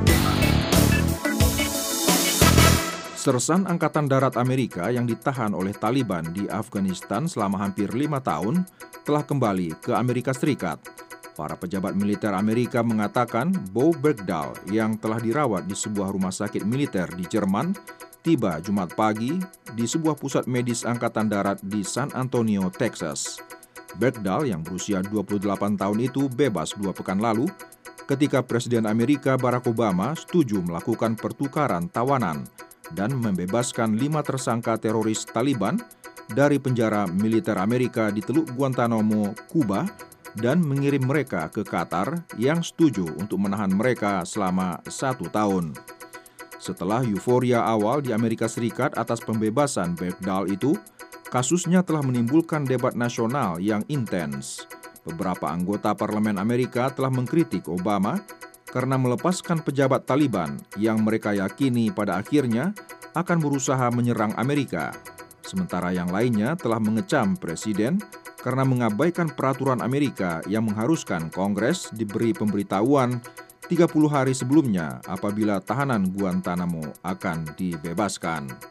Sersan Angkatan Darat Amerika yang ditahan oleh Taliban di Afghanistan selama hampir lima tahun telah kembali ke Amerika Serikat. Para pejabat militer Amerika mengatakan Bo Bergdahl yang telah dirawat di sebuah rumah sakit militer di Jerman tiba Jumat pagi di sebuah pusat medis Angkatan Darat di San Antonio, Texas. Bergdahl yang berusia dua puluh delapan tahun itu bebas dua pekan lalu ketika Presiden Amerika Barack Obama setuju melakukan pertukaran tawanan dan membebaskan lima tersangka teroris Taliban dari penjara militer Amerika di Teluk Guantanamo, Kuba, dan mengirim mereka ke Qatar yang setuju untuk menahan mereka selama satu tahun. Setelah euforia awal di Amerika Serikat atas pembebasan Bergdahl itu, kasusnya telah menimbulkan debat nasional yang intens. Beberapa anggota parlemen Amerika telah mengkritik Obama karena melepaskan pejabat Taliban yang mereka yakini pada akhirnya akan berusaha menyerang Amerika. Sementara yang lainnya telah mengecam Presiden karena mengabaikan peraturan Amerika yang mengharuskan Kongres diberi pemberitahuan tiga puluh hari sebelumnya apabila tahanan Guantanamo akan dibebaskan.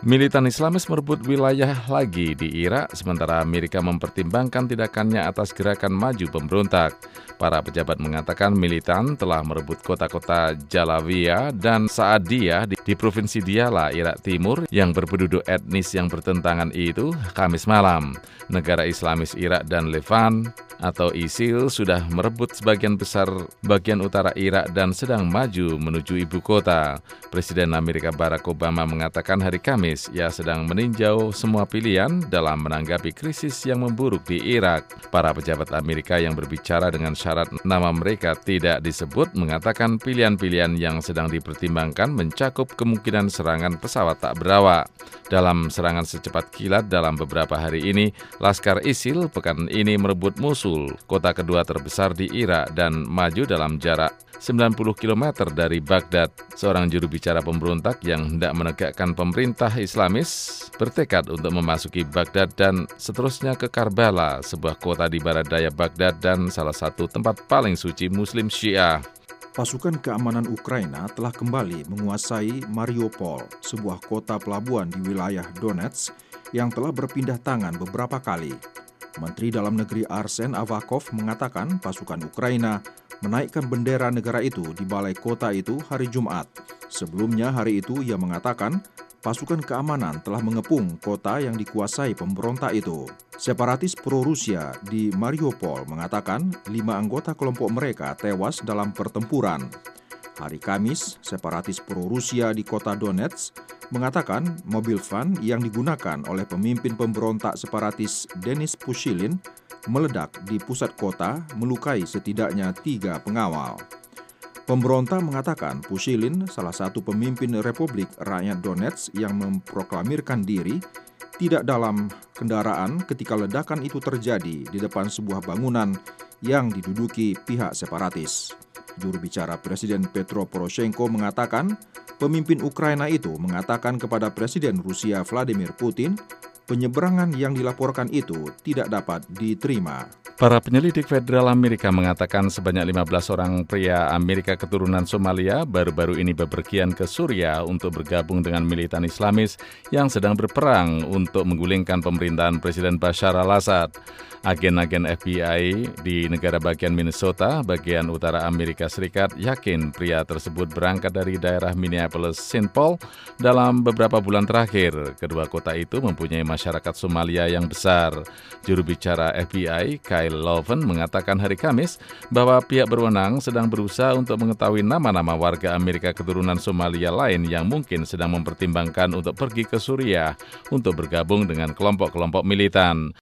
Militan Islamis merebut wilayah lagi di Irak, sementara Amerika mempertimbangkan tindakannya atas gerakan maju pemberontak. Para pejabat mengatakan militan telah merebut kota-kota Jalawiyah dan Saadiyah di, di Provinsi Diyala, Irak Timur, yang berpenduduk etnis yang bertentangan itu Kamis malam. Negara Islamis Irak dan Levant atau I S I L sudah merebut sebagian besar bagian utara Irak dan sedang maju menuju ibu kota. Presiden Amerika Barack Obama mengatakan hari Kamis ia sedang meninjau semua pilihan dalam menanggapi krisis yang memburuk di Irak. Para pejabat Amerika yang berbicara dengan syarat nama mereka tidak disebut mengatakan pilihan-pilihan yang sedang dipertimbangkan mencakup kemungkinan serangan pesawat tak berawak. Dalam serangan secepat kilat dalam beberapa hari ini, Laskar I S I L pekan ini merebut Mosul, kota kedua terbesar di Irak, dan maju dalam jarak sembilan puluh kilometer dari Baghdad. Seorang juru bicara pemberontak yang hendak menegakkan pemerintah Islamis bertekad untuk memasuki Baghdad dan seterusnya ke Karbala, sebuah kota di barat daya Baghdad dan salah satu tempat paling suci Muslim Syiah.
Pasukan keamanan Ukraina telah kembali menguasai Mariupol, sebuah kota pelabuhan di wilayah Donetsk yang telah berpindah tangan beberapa kali. Menteri Dalam Negeri Arsen Avakov mengatakan pasukan Ukraina menaikkan bendera negara itu di balai kota itu hari Jumat. Sebelumnya hari itu ia mengatakan pasukan keamanan telah mengepung kota yang dikuasai pemberontak itu. Separatis pro-Rusia di Mariupol mengatakan lima anggota kelompok mereka tewas dalam pertempuran. Hari Kamis, separatis pro-Rusia di kota Donetsk mengatakan mobil van yang digunakan oleh pemimpin pemberontak separatis Denis Pushilin meledak di pusat kota, melukai setidaknya tiga pengawal. Pemberontak mengatakan Pushilin, salah satu pemimpin Republik Rakyat Donetsk yang memproklamirkan diri, tidak dalam kendaraan ketika ledakan itu terjadi di depan sebuah bangunan yang diduduki pihak separatis. Juru bicara Presiden Petro Poroshenko mengatakan, pemimpin Ukraina itu mengatakan kepada Presiden Rusia Vladimir Putin, penyeberangan yang dilaporkan itu tidak dapat diterima.
Para penyelidik federal Amerika mengatakan sebanyak lima belas orang pria Amerika keturunan Somalia baru-baru ini bepergian ke Suriah untuk bergabung dengan militan Islamis yang sedang berperang untuk menggulingkan pemerintahan Presiden Bashar al-Assad. Agen-agen F B I di negara bagian Minnesota, bagian utara Amerika Serikat, yakin pria tersebut berangkat dari daerah Minneapolis, Saint Paul dalam beberapa bulan terakhir. Kedua kota itu mempunyai masyarakat Somalia yang besar. Juru bicara F B I, Kyle Loven, mengatakan hari Kamis bahwa pihak berwenang sedang berusaha untuk mengetahui nama-nama warga Amerika keturunan Somalia lain yang mungkin sedang mempertimbangkan untuk pergi ke Suriah untuk bergabung dengan kelompok-kelompok militan.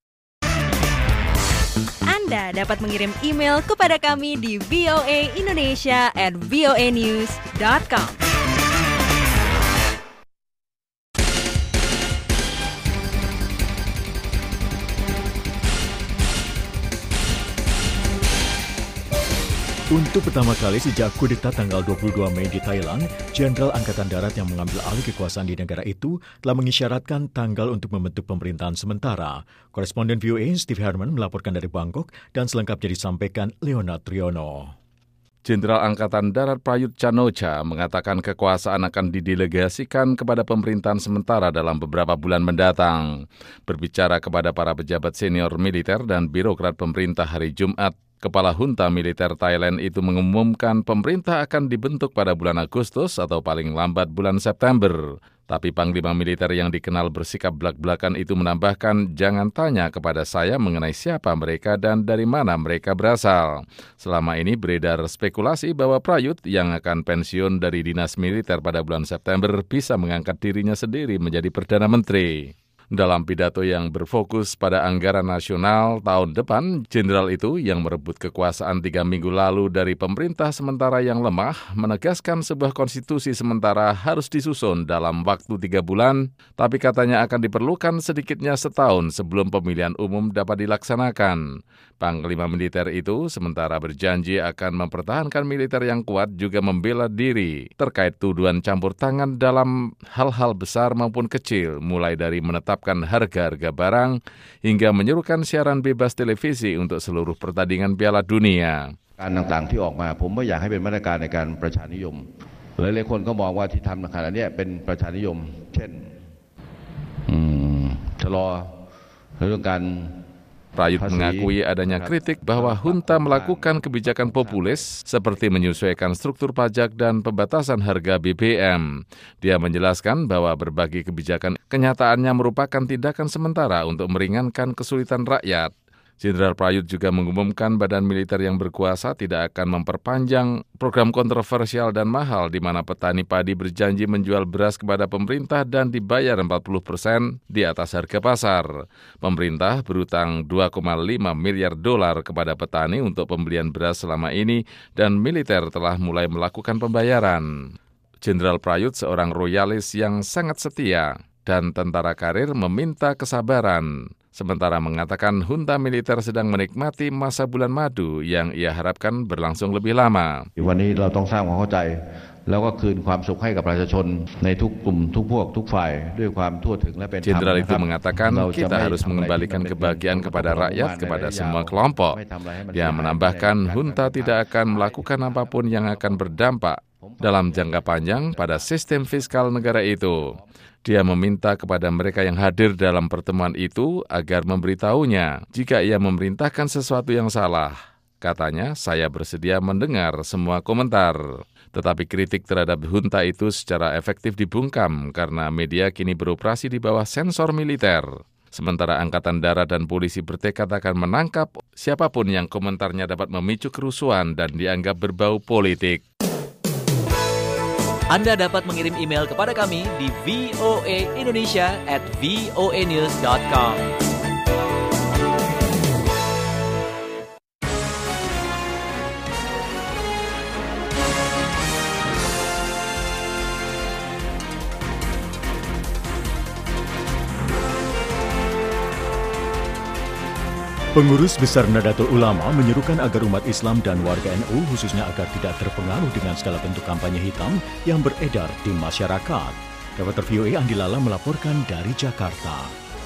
Anda dapat mengirim email kepada kami di v o a indonesia at v o a news dot com.
Untuk pertama kali sejak kudeta tanggal dua puluh dua Mei di Thailand, Jenderal Angkatan Darat yang mengambil alih kekuasaan di negara itu telah mengisyaratkan tanggal untuk membentuk pemerintahan sementara. Koresponden V O A Steve Herman melaporkan dari Bangkok dan selengkapnya disampaikan Leonard Triono.
Jenderal Angkatan Darat Prayut Chan-o-cha mengatakan kekuasaan akan didelegasikan kepada pemerintahan sementara dalam beberapa bulan mendatang. Berbicara kepada para pejabat senior militer dan birokrat pemerintah hari Jumat, Kepala Junta Militer Thailand itu mengumumkan pemerintah akan dibentuk pada bulan Agustus atau paling lambat bulan September. Tapi Panglima Militer yang dikenal bersikap belak-belakan itu menambahkan, jangan tanya kepada saya mengenai siapa mereka dan dari mana mereka berasal. Selama ini beredar spekulasi bahwa Prayut yang akan pensiun dari dinas militer pada bulan September bisa mengangkat dirinya sendiri menjadi Perdana Menteri. Dalam pidato yang berfokus pada anggaran nasional tahun depan, jenderal itu yang merebut kekuasaan tiga minggu lalu dari pemerintah sementara yang lemah menegaskan sebuah konstitusi sementara harus disusun dalam waktu tiga bulan, tapi katanya akan diperlukan sedikitnya setahun sebelum pemilihan umum dapat dilaksanakan. Panglima militer itu sementara berjanji akan mempertahankan militer yang kuat juga membela diri terkait tuduhan campur tangan dalam hal-hal besar maupun kecil, mulai dari menetapkan harga-harga barang hingga menyerukan siaran bebas televisi untuk seluruh pertandingan Piala Dunia.
การต่างๆที่ออกมาผมไม่อยากให้เป็นมาตรการในการประชานิยมหลายๆคนก็มองว่าที่ทำขณะนี้เป็นประชานิยมเช่น
Prayut mengakui adanya kritik bahwa junta melakukan kebijakan populis seperti menyesuaikan struktur pajak dan pembatasan harga B B M. Dia menjelaskan bahwa berbagai kebijakan kenyataannya merupakan tindakan sementara untuk meringankan kesulitan rakyat. Jenderal Prayut juga mengumumkan badan militer yang berkuasa tidak akan memperpanjang program kontroversial dan mahal di mana petani padi berjanji menjual beras kepada pemerintah dan dibayar empat puluh persen di atas harga pasar. Pemerintah berutang dua koma lima miliar dolar kepada petani untuk pembelian beras selama ini dan militer telah mulai melakukan pembayaran. Jenderal Prayut seorang royalis yang sangat setia dan tentara karir meminta kesabaran. Sementara mengatakan junta militer sedang menikmati masa bulan madu yang ia harapkan berlangsung lebih lama. Jenderal itu mengatakan kita harus mengembalikan kebahagiaan kepada rakyat, kepada semua kelompok. Dia menambahkan junta tidak akan melakukan apapun yang akan berdampak dalam jangka panjang pada sistem fiskal negara itu. Dia meminta kepada mereka yang hadir dalam pertemuan itu agar memberitahunya jika ia memerintahkan sesuatu yang salah. Katanya, saya bersedia mendengar semua komentar. Tetapi kritik terhadap junta itu secara efektif dibungkam karena media kini beroperasi di bawah sensor militer. Sementara Angkatan Darat dan polisi bertekad akan menangkap siapapun yang komentarnya dapat memicu kerusuhan dan dianggap berbau politik.
Anda dapat mengirim email kepada kami di v o a indonesia at v o a news dot com.
Pengurus Besar Nahdlatul Ulama menyerukan agar umat Islam dan warga N U khususnya agar tidak terpengaruh dengan segala bentuk kampanye hitam yang beredar di masyarakat. Reporter V O A Andi Lala melaporkan dari Jakarta.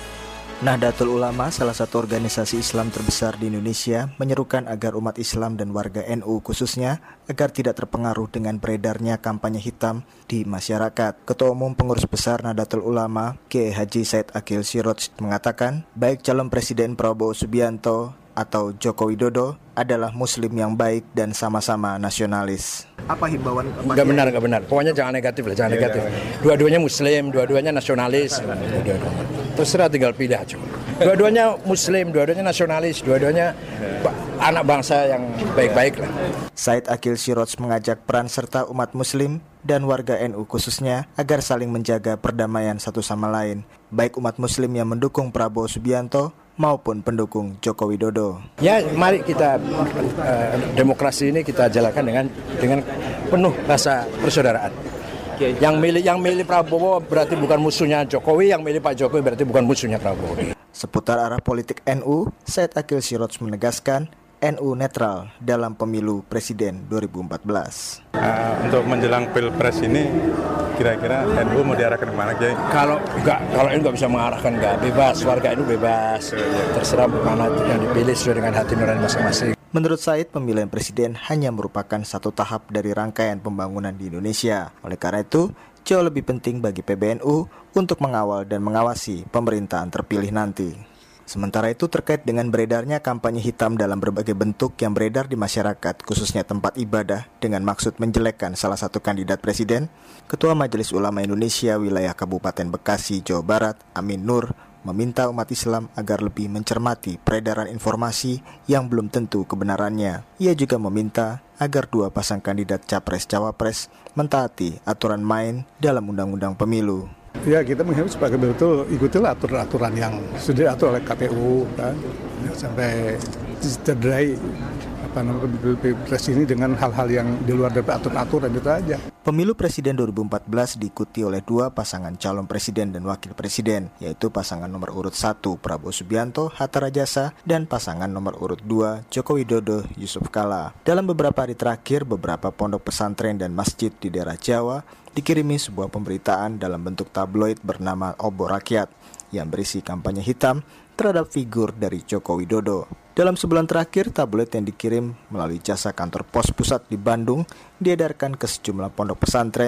Nahdlatul Ulama, salah satu organisasi Islam terbesar di Indonesia, menyerukan agar umat Islam dan warga N U khususnya agar tidak terpengaruh dengan beredarnya kampanye hitam di masyarakat. Ketua Umum Pengurus Besar Nahdlatul Ulama, Kiai Haji Said Akil Siroj mengatakan, baik calon Presiden Prabowo Subianto atau Joko Widodo adalah Muslim yang baik dan sama-sama nasionalis. Apa himbauan?
Enggak benar, enggak benar. Pokoknya jangan negatif lah, jangan ya, negatif. Dua-duanya Muslim, dua-duanya nasionalis. Terserah, tinggal pilih aja. Dua-duanya Muslim, dua-duanya nasionalis, dua-duanya anak bangsa yang baik-baik lah.
Said Akil Siroj mengajak peran serta umat Muslim dan warga N U khususnya agar saling menjaga perdamaian satu sama lain, baik umat Muslim yang mendukung Prabowo Subianto maupun pendukung Joko Widodo.
Ya, mari kita uh, demokrasi ini kita jalankan dengan dengan penuh rasa persaudaraan. Yang milih yang milih Prabowo berarti bukan musuhnya Jokowi, yang milih Pak Jokowi berarti bukan musuhnya Prabowo.
Seputar arah politik N U, Said Akil Siroj menegaskan N U netral dalam pemilu presiden dua ribu empat belas.
Uh, untuk menjelang pilpres ini, kira-kira N U mau diarahkan kemana, Kiai?
Kalau enggak, kalau N U nggak bisa mengarahkan, enggak bebas, warga N U bebas, terserah mana yang dipilih sesuai dengan hati nurani masing-masing.
Menurut Said, pemilihan presiden hanya merupakan satu tahap dari rangkaian pembangunan di Indonesia. Oleh karena itu, jauh lebih penting bagi P B N U untuk mengawal dan mengawasi pemerintahan terpilih nanti. Sementara itu, terkait dengan beredarnya kampanye hitam dalam berbagai bentuk yang beredar di masyarakat, khususnya tempat ibadah, dengan maksud menjelekkan salah satu kandidat presiden, Ketua Majelis Ulama Indonesia Wilayah Kabupaten Bekasi, Jawa Barat, Amin Nur, meminta umat Islam agar lebih mencermati peredaran informasi yang belum tentu kebenarannya. Ia juga meminta agar dua pasang kandidat Capres-Cawapres mentaati aturan main dalam Undang-Undang Pemilu.
Ya, kita mengharap sebagai betul ikutilah aturan-aturan yang sudah diatur oleh K P U, kan, sampai cederai apa namanya pilpres ini dengan hal-hal yang di luar dari aturan-aturan itu aja.
Pemilu Presiden dua ribu empat belas diikuti oleh dua pasangan calon presiden dan wakil presiden, yaitu pasangan nomor urut satu Prabowo Subianto, Hatta Rajasa, dan pasangan nomor urut dua Joko Widodo, Yusuf Kala. Dalam beberapa hari terakhir, beberapa pondok pesantren dan masjid di daerah Jawa dikirimi sebuah pemberitaan dalam bentuk tabloid bernama Obor Rakyat yang berisi kampanye hitam terhadap figur dari Joko Widodo. Dalam sebulan terakhir, tabloid yang dikirim melalui jasa kantor pos pusat di Bandung diedarkan ke sejumlah pondok pesantren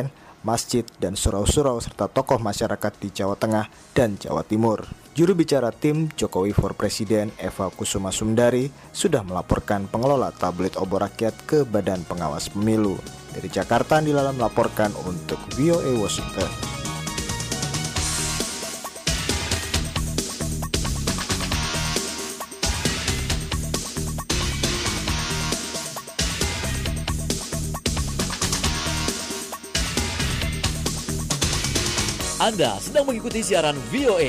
masjid, dan surau-surau serta tokoh masyarakat di Jawa Tengah dan Jawa Timur. Juru bicara tim Jokowi for Presiden Eva Kusuma Sundari sudah melaporkan pengelola tablet obor rakyat ke Badan Pengawas Pemilu. Dari Jakarta, Andila melaporkan untuk V O A Washington.
Anda sedang mengikuti siaran V O A.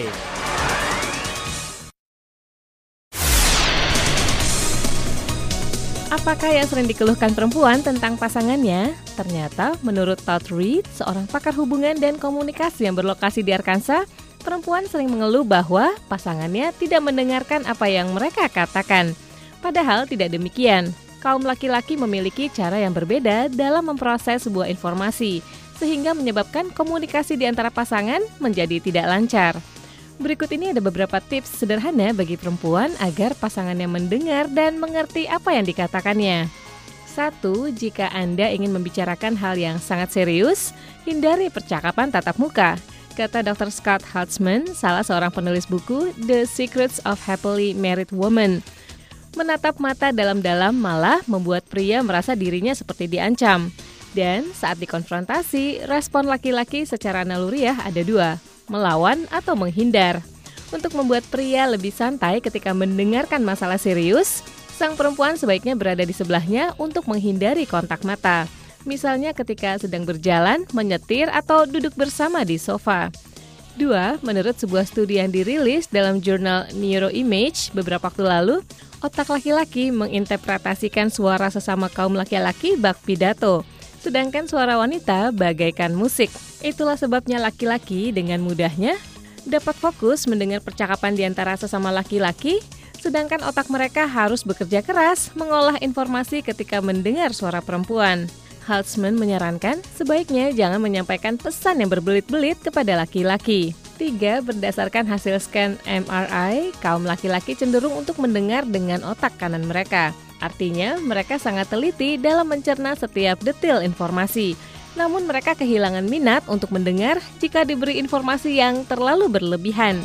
Apakah yang sering dikeluhkan perempuan tentang pasangannya? Ternyata menurut Todd Reed, seorang pakar hubungan dan komunikasi yang berlokasi di Arkansas, perempuan sering mengeluh bahwa pasangannya tidak mendengarkan apa yang mereka katakan. Padahal tidak demikian. Kaum laki-laki memiliki cara yang berbeda dalam memproses sebuah informasi, sehingga menyebabkan komunikasi di antara pasangan menjadi tidak lancar. Berikut ini ada beberapa tips sederhana bagi perempuan agar pasangannya mendengar dan mengerti apa yang dikatakannya. Satu, jika Anda ingin membicarakan hal yang sangat serius, hindari percakapan tatap muka. Kata dokter Scott Haltzman, salah seorang penulis buku The Secrets of Happily Married Women. Menatap mata dalam-dalam malah membuat pria merasa dirinya seperti diancam. Dan saat dikonfrontasi, respon laki-laki secara naluriah ada dua, melawan atau menghindar. Untuk membuat pria lebih santai ketika mendengarkan masalah serius, sang perempuan sebaiknya berada di sebelahnya untuk menghindari kontak mata. Misalnya ketika sedang berjalan, menyetir, atau duduk bersama di sofa. Dua, menurut sebuah studi yang dirilis dalam jurnal Neuroimage beberapa waktu lalu, otak laki-laki menginterpretasikan suara sesama kaum laki-laki bak pidato. Sedangkan suara wanita bagaikan musik. Itulah sebabnya laki-laki dengan mudahnya dapat fokus mendengar percakapan di antara sesama laki-laki, sedangkan otak mereka harus bekerja keras mengolah informasi ketika mendengar suara perempuan. Haltzman menyarankan sebaiknya jangan menyampaikan pesan yang berbelit-belit kepada laki-laki. Tiga, berdasarkan hasil scan M R I, kaum laki-laki cenderung untuk mendengar dengan otak kanan mereka. Artinya, mereka sangat teliti dalam mencerna setiap detil informasi. Namun mereka kehilangan minat untuk mendengar jika diberi informasi yang terlalu berlebihan.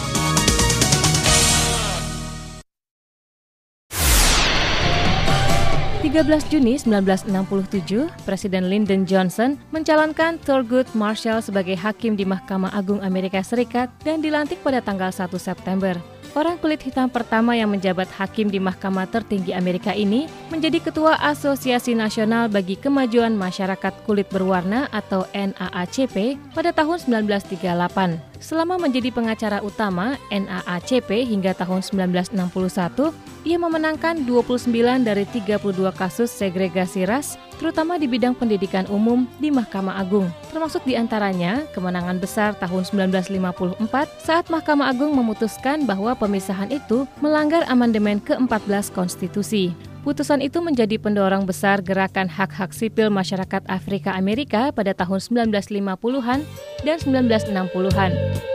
tiga belas Juni seribu sembilan ratus enam puluh tujuh, Presiden Lyndon Johnson mencalonkan Thurgood Marshall sebagai hakim di Mahkamah Agung Amerika Serikat dan dilantik pada tanggal satu September. Orang kulit hitam pertama yang menjabat hakim di mahkamah tertinggi Amerika ini menjadi ketua Asosiasi Nasional bagi Kemajuan Masyarakat Kulit Berwarna atau N A A C P pada tahun seribu sembilan ratus tiga puluh delapan. Selama menjadi pengacara utama N A A C P hingga tahun seribu sembilan ratus enam puluh satu, ia memenangkan dua puluh sembilan dari tiga puluh dua kasus segregasi ras, terutama di bidang pendidikan umum di Mahkamah Agung. Termasuk diantaranya kemenangan besar tahun seribu sembilan ratus lima puluh empat saat Mahkamah Agung memutuskan bahwa pemisahan itu melanggar amandemen ke empat belas konstitusi. Putusan itu menjadi pendorong besar gerakan hak-hak sipil masyarakat Afrika Amerika pada tahun seribu sembilan ratus lima puluhan dan seribu sembilan ratus enam puluhan.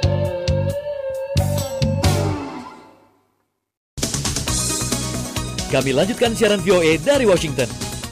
Kami lanjutkan siaran V O A dari Washington.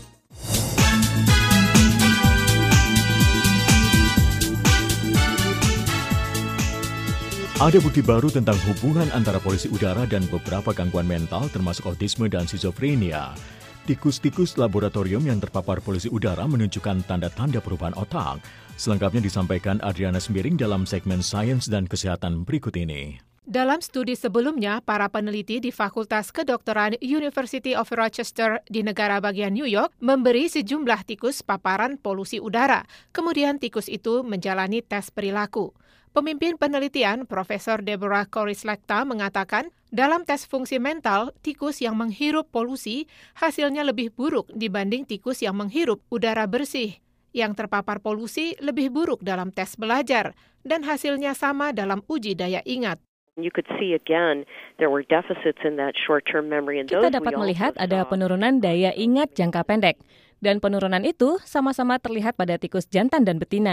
Ada bukti baru tentang hubungan antara polusi udara dan beberapa gangguan mental termasuk autisme dan skizofrenia. Tikus-tikus laboratorium yang terpapar polusi udara menunjukkan tanda-tanda perubahan otak. Selengkapnya disampaikan Adriana Sembiring dalam segmen Sains dan Kesehatan berikut ini.
Dalam studi sebelumnya, para peneliti di Fakultas Kedokteran University of Rochester di negara bagian New York memberi sejumlah tikus paparan polusi udara. Kemudian tikus itu menjalani tes perilaku. Pemimpin penelitian, Profesor Deborah Korislekta mengatakan, dalam tes fungsi mental, tikus yang menghirup polusi hasilnya lebih buruk dibanding tikus yang menghirup udara bersih. Yang terpapar polusi lebih buruk dalam tes belajar, dan hasilnya sama dalam uji daya ingat.
Kita dapat melihat ada penurunan daya ingat jangka pendek, dan penurunan itu sama-sama terlihat pada tikus jantan dan betina.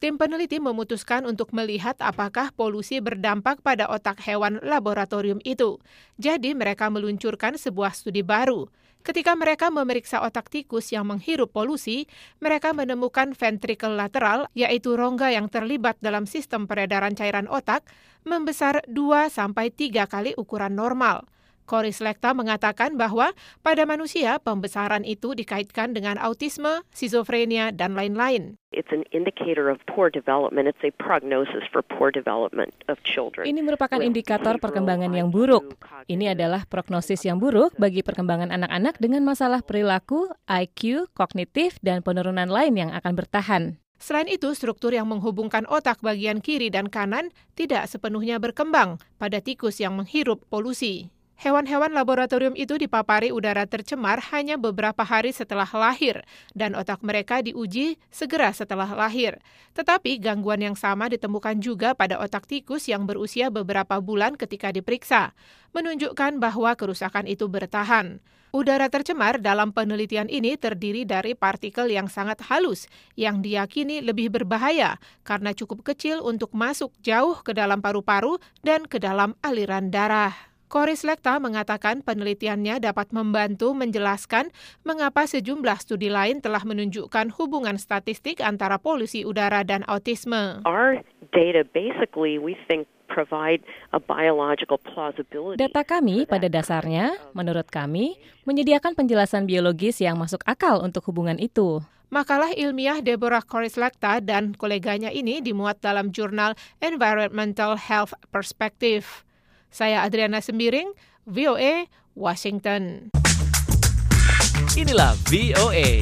Tim peneliti memutuskan untuk melihat apakah polusi berdampak pada otak hewan laboratorium itu. Jadi mereka meluncurkan sebuah studi baru. Ketika mereka memeriksa otak tikus yang menghirup polusi, mereka menemukan ventricle lateral, yaitu rongga yang terlibat dalam sistem peredaran cairan otak, membesar dua sampai tiga kali ukuran normal. Cory Slechta mengatakan bahwa pada manusia pembesaran itu dikaitkan dengan autisme, skizofrenia, dan lain-lain.
It's an indicator of poor development. It's a prognosis for poor development of children.
Ini merupakan indikator perkembangan yang buruk. Ini adalah prognosis yang buruk bagi perkembangan anak-anak dengan masalah perilaku, I Q, kognitif, dan penurunan lain yang akan bertahan.
Selain itu, struktur yang menghubungkan otak bagian kiri dan kanan tidak sepenuhnya berkembang pada tikus yang menghirup polusi. Hewan-hewan laboratorium itu dipapari udara tercemar hanya beberapa hari setelah lahir, dan otak mereka diuji segera setelah lahir. Tetapi gangguan yang sama ditemukan juga pada otak tikus yang berusia beberapa bulan ketika diperiksa, menunjukkan bahwa kerusakan itu bertahan. Udara tercemar dalam penelitian ini terdiri dari partikel yang sangat halus, yang diyakini lebih berbahaya karena cukup kecil untuk masuk jauh ke dalam paru-paru dan ke dalam aliran darah. Cory Slechta mengatakan penelitiannya dapat membantu menjelaskan mengapa sejumlah studi lain telah menunjukkan hubungan statistik antara polusi udara dan autisme.
Our data basically we think provide a biological plausibility.
Data kami pada dasarnya, menurut kami, menyediakan penjelasan biologis yang masuk akal untuk hubungan itu.
Makalah ilmiah Deborah Cory Slechta dan koleganya ini dimuat dalam jurnal Environmental Health Perspective. Saya Adriana Sembiring, V O A, Washington.
Inilah V O A.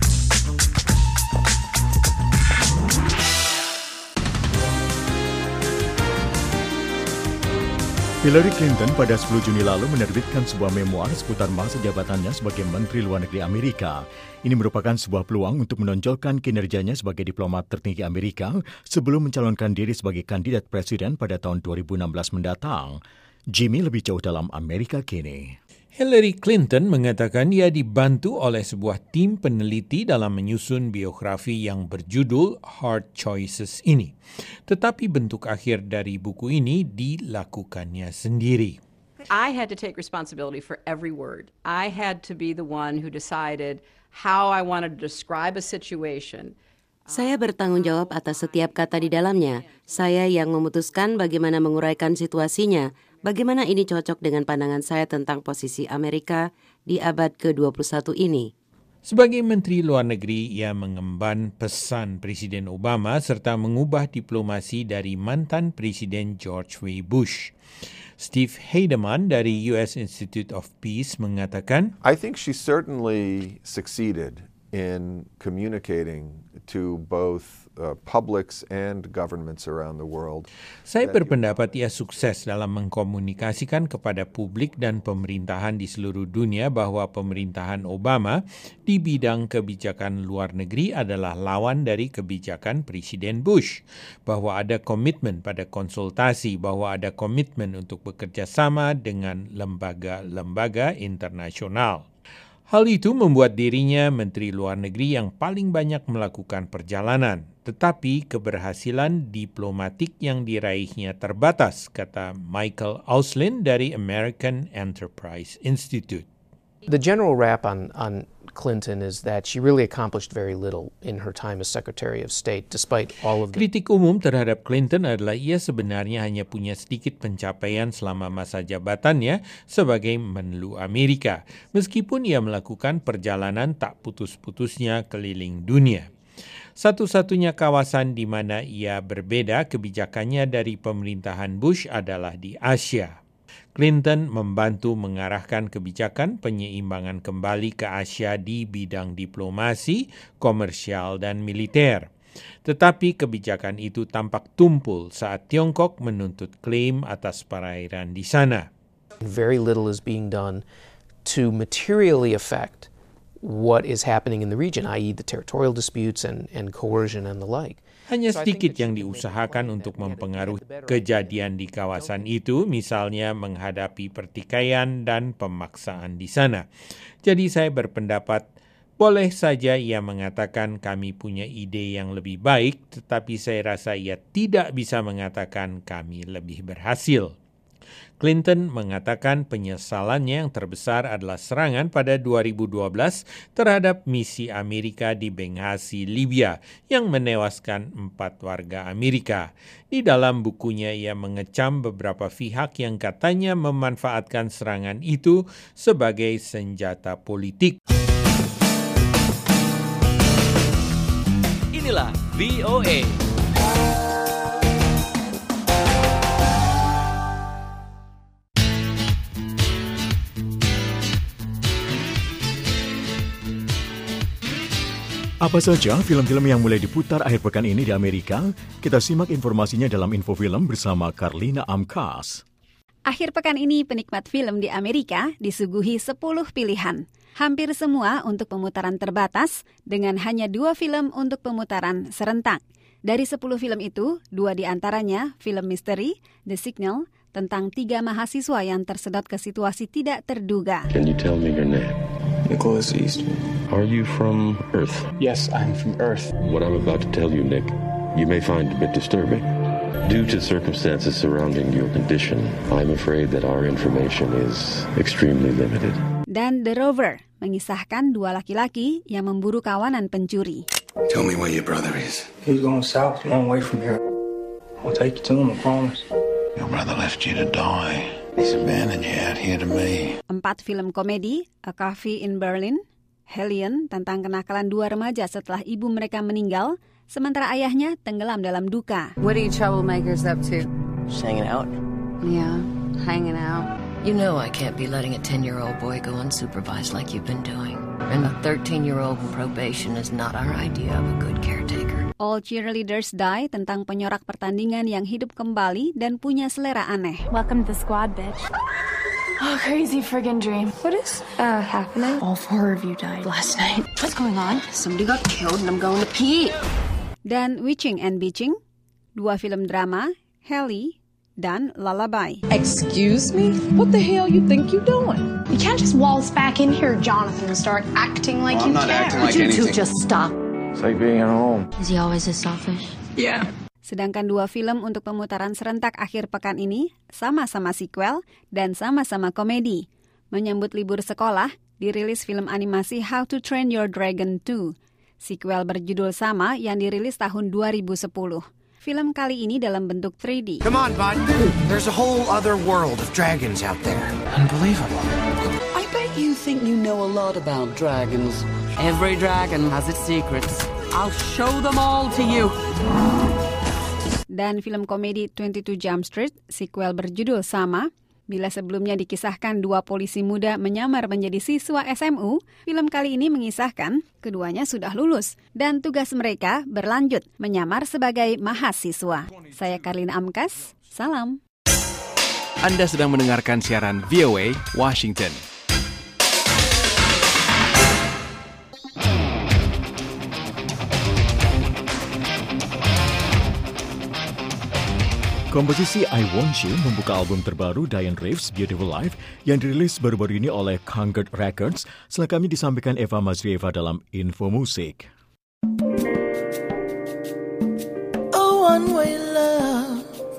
Hillary Clinton pada sepuluh Juni lalu menerbitkan sebuah memoir seputar masa jabatannya sebagai Menteri Luar Negeri Amerika. Ini merupakan sebuah peluang untuk menonjolkan kinerjanya sebagai diplomat tertinggi Amerika sebelum mencalonkan diri sebagai kandidat presiden pada tahun dua ribu enam belas mendatang. Jimmy lebih jauh dalam Amerika kini.
Hillary Clinton mengatakan ia dibantu oleh sebuah tim peneliti dalam menyusun biografi yang berjudul Hard Choices ini. Tetapi bentuk akhir dari buku ini dilakukannya sendiri.
I had to take responsibility for every word. I had to be the one who decided how I wanted to describe a situation.
Saya bertanggung jawab atas setiap kata di dalamnya. Saya yang memutuskan bagaimana menguraikan situasinya, bagaimana ini cocok dengan pandangan saya tentang posisi Amerika di abad ke dua puluh satu ini.
Sebagai Menteri Luar Negeri, ia mengemban pesan Presiden Obama serta mengubah diplomasi dari mantan Presiden George W. Bush. Steve Heidemann dari U S Institute of Peace mengatakan,
I think she certainly succeeded in communicating to both uh, publics and governments around the world.
Saya berpendapat ia sukses dalam mengkomunikasikan kepada publik dan pemerintahan di seluruh dunia bahwa pemerintahan Obama di bidang kebijakan luar negeri adalah lawan dari kebijakan Presiden Bush, bahwa ada komitmen pada konsultasi, bahwa ada komitmen untuk bekerja sama dengan lembaga-lembaga internasional. Hal itu membuat dirinya Menteri Luar Negeri yang paling banyak melakukan perjalanan, tetapi keberhasilan diplomatik yang diraihnya terbatas, kata Michael Auslin dari American Enterprise Institute.
The general rap on, on Clinton is that she really accomplished very little in her time as Secretary of State, despite all of the...
Kritik umum terhadap Clinton adalah ia sebenarnya hanya punya sedikit pencapaian selama masa jabatannya sebagai Menlu Amerika, meskipun ia melakukan perjalanan tak putus-putusnya keliling dunia. Satu-satunya kawasan di mana ia berbeda kebijakannya dari pemerintahan Bush adalah di Asia. Clinton membantu mengarahkan kebijakan penyeimbangan kembali ke Asia di bidang diplomasi, komersial, dan militer. Tetapi kebijakan itu tampak tumpul saat Tiongkok menuntut klaim atas perairan di sana.
Very little is being done to materially affect what is happening in the region, that is the territorial disputes and, and coercion and the like.
Hanya sedikit yang diusahakan untuk mempengaruhi kejadian di kawasan itu, misalnya menghadapi pertikaian dan pemaksaan di sana. Jadi saya berpendapat Boleh saja ia mengatakan kami punya ide yang lebih baik, tetapi saya rasa ia tidak bisa mengatakan kami lebih berhasil. Clinton mengatakan penyesalannya yang terbesar adalah serangan pada dua ribu dua belas terhadap misi Amerika di Benghazi, Libya, yang menewaskan empat warga Amerika. Di dalam bukunya ia mengecam beberapa pihak yang katanya memanfaatkan serangan itu sebagai senjata politik.
Inilah V O A.
Apa saja film-film yang mulai diputar akhir pekan ini di Amerika? Kita simak informasinya dalam Info Film bersama Karlina Amkas.
Akhir pekan ini penikmat film di Amerika disuguhi sepuluh pilihan. Hampir semua untuk pemutaran terbatas dengan hanya dua film untuk pemutaran serentak. Dari sepuluh film itu, dua di antaranya film misteri, The Signal, tentang tiga mahasiswa yang tersedot ke situasi tidak terduga.
Can you tell me your name?
Nicholas Eastman.
Are you from Earth?
Yes, I'm from Earth.
What I'm about to tell you, Nick, you may find a bit disturbing. Due to circumstances surrounding your condition, I'm afraid that our information is extremely limited.
Dan The Rover, mengisahkan dua laki-laki yang memburu kawanan pencuri.
Tell me where your brother is. He's going south, a long way from here. I'll take you to him, I promise.
Your brother left you to die. He's abandoned you out here to me.
Empat film komedi, A Coffee in Berlin, Hellion, tentang kenakalan dua remaja setelah ibu mereka meninggal, sementara ayahnya tenggelam dalam duka.
What are you troublemakers up to?
Just hanging out.
Yeah, hanging out.
You know I can't be letting a ten-year-old boy go unsupervised like you've been doing. And a thirteen-year-old in probation is not our idea of a good caretaker.
All Cheerleaders Die, tentang penyorak pertandingan yang hidup kembali dan punya selera aneh.
Welcome to the squad, bitch. Oh, crazy friggin' dream.
What is uh, happening?
All four of you died last night.
What's going on? Somebody got killed and I'm going to pee.
Dan Witching and Bitching, dua film drama, Helly dan Lullaby.
Excuse me? What the hell you think you doing?
You can't just waltz back in here, Jonathan, and start acting like
well,
you
I'm not
care.
acting like
you
anything.
two just stop.
It's like being at home.
Is he always this selfish?
Yeah.
Sedangkan dua film untuk pemutaran serentak akhir pekan ini sama-sama sequel dan sama-sama komedi. Menyambut libur sekolah, dirilis film animasi How to Train Your Dragon two. Sequel berjudul sama yang dirilis tahun dua ribu sepuluh. Film kali ini dalam bentuk three D.
Come on, bud. There's a whole other world of dragons out there. Unbelievable.
I bet you think you know a lot about dragons. Every dragon has its secrets. I'll show them all to you.
Dan film komedi twenty-two Jump Street, sequel berjudul sama. Bila sebelumnya dikisahkan dua polisi muda menyamar menjadi siswa S M U, film kali ini mengisahkan keduanya sudah lulus dan tugas mereka berlanjut menyamar sebagai mahasiswa. Saya Karlina Amkas, salam.
Anda sedang mendengarkan siaran V O A Washington.
Komposisi I Want You membuka album terbaru Diane Reeves, Beautiful Life, yang dirilis baru-baru ini oleh Concord Records. Selengkapnya disampaikan Eva Mazrieva dalam Info Musik.
A one-way love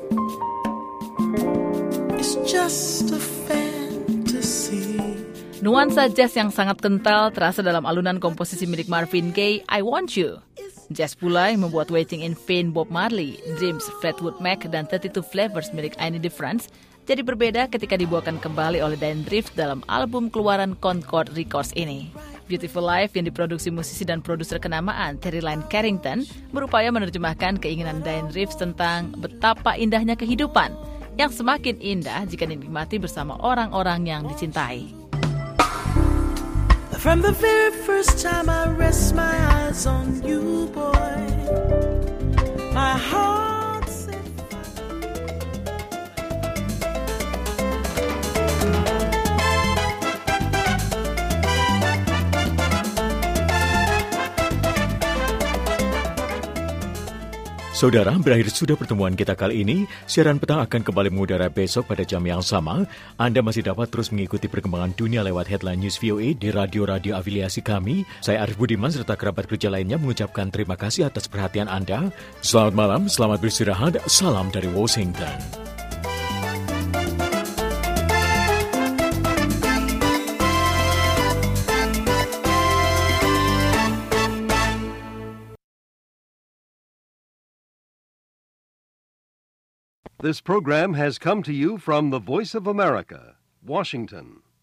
is just a fantasy.
Nuansa jazz yang sangat kental terasa dalam alunan komposisi milik Marvin Gaye, I Want You. Jazz pula yang membuat Waiting in Vain Bob Marley, Dreams Fleetwood Mac, dan thirty-two Flavors milik I Need a Friend jadi berbeda ketika dibawakan kembali oleh Diane Reeves dalam album keluaran Concord Records ini. Beautiful Life yang diproduksi musisi dan produser kenamaan Terry Lyne Carrington berupaya menerjemahkan keinginan Diane Reeves tentang betapa indahnya kehidupan yang semakin indah jika dinikmati bersama orang-orang yang dicintai.
From the very first time I rest my eyes on you, boy, my heart said
Saudara, berakhir sudah pertemuan kita kali ini. Siaran petang akan kembali mengudara besok pada jam yang sama. Anda masih dapat terus mengikuti perkembangan dunia lewat Headline News V O A di radio-radio afiliasi kami. Saya Arif Budiman serta kerabat kerja lainnya mengucapkan terima kasih atas perhatian Anda. Selamat malam, selamat beristirahat. Salam dari Washington.
This program has come to you from the Voice of America, Washington.